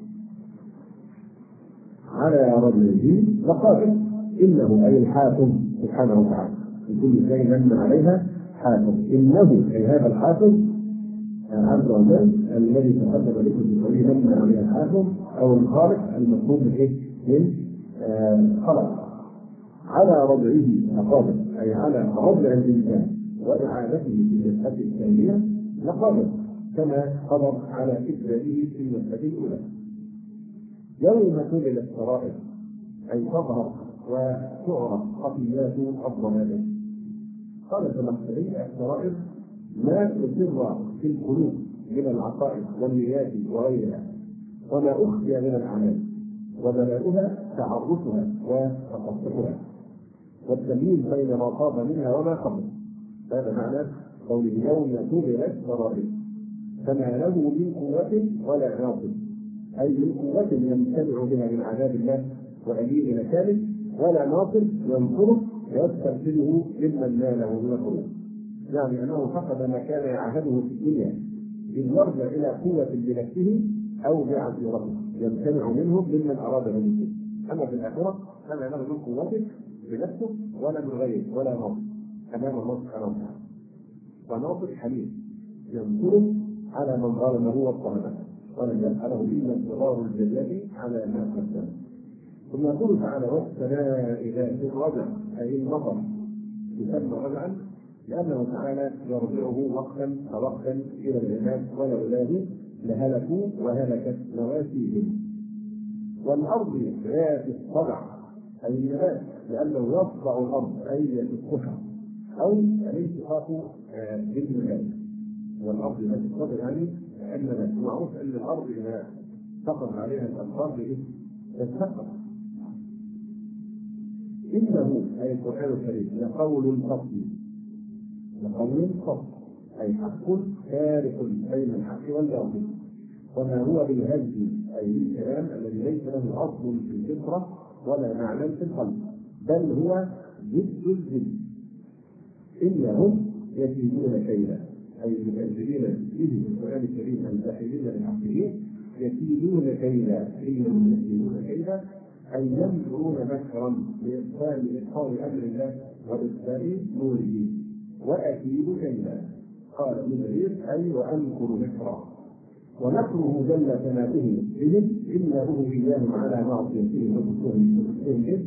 على رجله لقادر. إنه أي الحاكم سبحانه وتعالى في كل شيء من عليها حاكم. إنه أي هذا الحاكم عز وجل الذي تقدم لكم في قوله من عليها الحاكم أو الخالق المطلوب من خلق على رضعه لقادر أي على رضع الإنسان وإعادته في النسخة الثانية لقادر كما قدر على إبداله في النسخة الأولى. يوم تبل السرائر أي تظهر وتعرف خفيات الضمائر. قال الزمخشري السرائر ما أسر في القلوب من العقائد والنيات وغيرها وما أخفي من الأعمال ودلالها تعرفها وتخصصها والتمييز بين ما طاب منها وما قبل. هذا معنى قوله يوم تبل السرائر فما له من قوة ولا ناصر أي من قوة يمتنع بها من عذاب الله وأليم مكانه ولا ناصر ينصره ويسترسله ممن ناله من القوة. يعني أنه فقد ما كان يعهده في الدنيا إن يرجع إلى قوة بنفسه أو بعزيرته يمتنع منهم ممن أراد منه. أما في الآخرة فلا ينال من قوته بنفسه ولا من غيره ولا ناصر أمام الله سبحانه وتعالى. وناصر حليم ينصره على من ظلمه وظلمه ولم يسأله إلا انتظار الجزاء على ما قدم. ثم يقول تعالى: والسماء ذات الرجع، أي المطر يسمى رجعا لأنه تعالى يرجعه وقتا فوقتا إلى العباد ولولاده لهلكوا وهلكت مواسيهم. والأرض ذات الصدع أي النبات لأنه يصدع الأرض أي يسقطها أو الالتصاق بالنبات. والأرض ذات الصدع يعني النبات. معروف أن الأرض إذا سقط عليها الأمطار تتسقط. إنه أي القرآن الكريم لقول فصل، لقول فصل أي حق فارق بين الحق والباطل، وما هو بالهزل أي الكلام الذي ليس له أصل في الفطرة ولا معنى في القلب، بل هو ضد الجد. إنهم يكيدون كيدا أي المكذبين به في القرآن الكريم الجاحدين لحقه يكيدون كيدا، إنهم يكيدون كيدا أي يمكرون مكرا بإبطال إبطال أمر الله وإبطال نوره. وأكيد كيدا قال ابن جرير أي وأمكر مكرا. ونكره جل ثناؤه بهم إنه إياهم على معصيته وكفرهم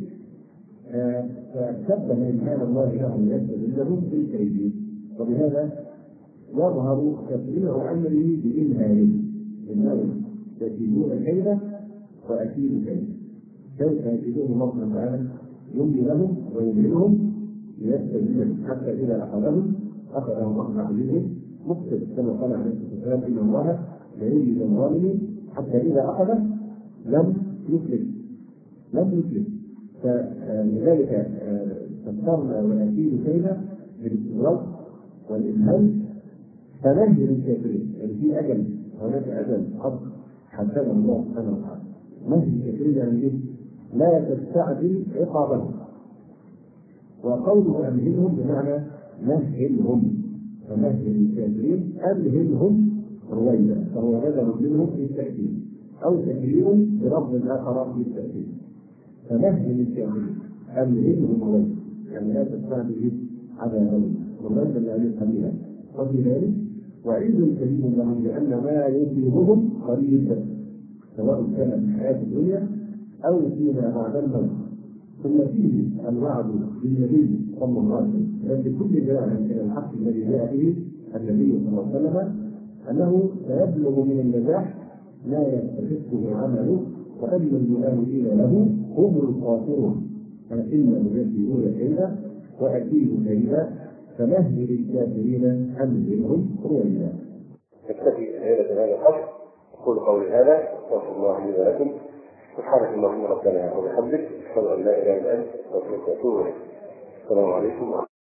فشبه إمهال الله لهم يستدلهم بالكيد. وبهذا يظهر تسليم أمره بإمهاله إنهم يكيدون كيدا وأكيد كيدا. كيف يكيدون الله تعالى؟ يملي لهم ويمهلهم ليستدلهم حتى إذا أخذهم أخذهم أخذ عزيزهم مقتل كما قال عليه الصلاة والسلام: إن الله لا يجزي الظالمين حتى إذا أخذ لم يفلت لم يفلت. فلذلك فسرنا ونكيد كيدا بالاستدراك والإمهال. فنهي الكافرين يعني في أجل، هناك أجل قد حدده الله سبحانه وتعالى. نهي الكافرين يعني إيه؟ لا تستعجل عقابهم. وقوله أمهلهم بمعنى مهلهم، فمهل الكافرين أمهلهم رويدا، فهو بدل منهم في التأكيد أو تكرير بلفظ آخر في التأكيد. فمهل الكافرين أمهلهم رويدا يعني لا تستعجل على غيره والرد لا يفهمها. وفي ذلك وعيد كريم لهم لأن ما يصيبهم قريب سواء كان في الحياة الدنيا أو فيما بعد الموت. ثم فيه الوعد بالنبي صلى الله عليه وسلم لكل جاء من الحق الذي جاء به النبي صلى الله عليه وسلم أنه سيبلغ من النجاح ما يستحقه عمله وأن المؤمنين له هم الخاسرون. فإنهم يكيدون كيدا وأكيد كيدا فمهل الكافرين أمهلهم رويدا. نكتفي بهذا الحق. أقول قولي هذا واستغفر الله لي ولكم. سبحانك اللهم ربنا وبحمدك أشهد أن لا إله إلا أنت أستغفرك وأتوب إليك. السلام عليكم.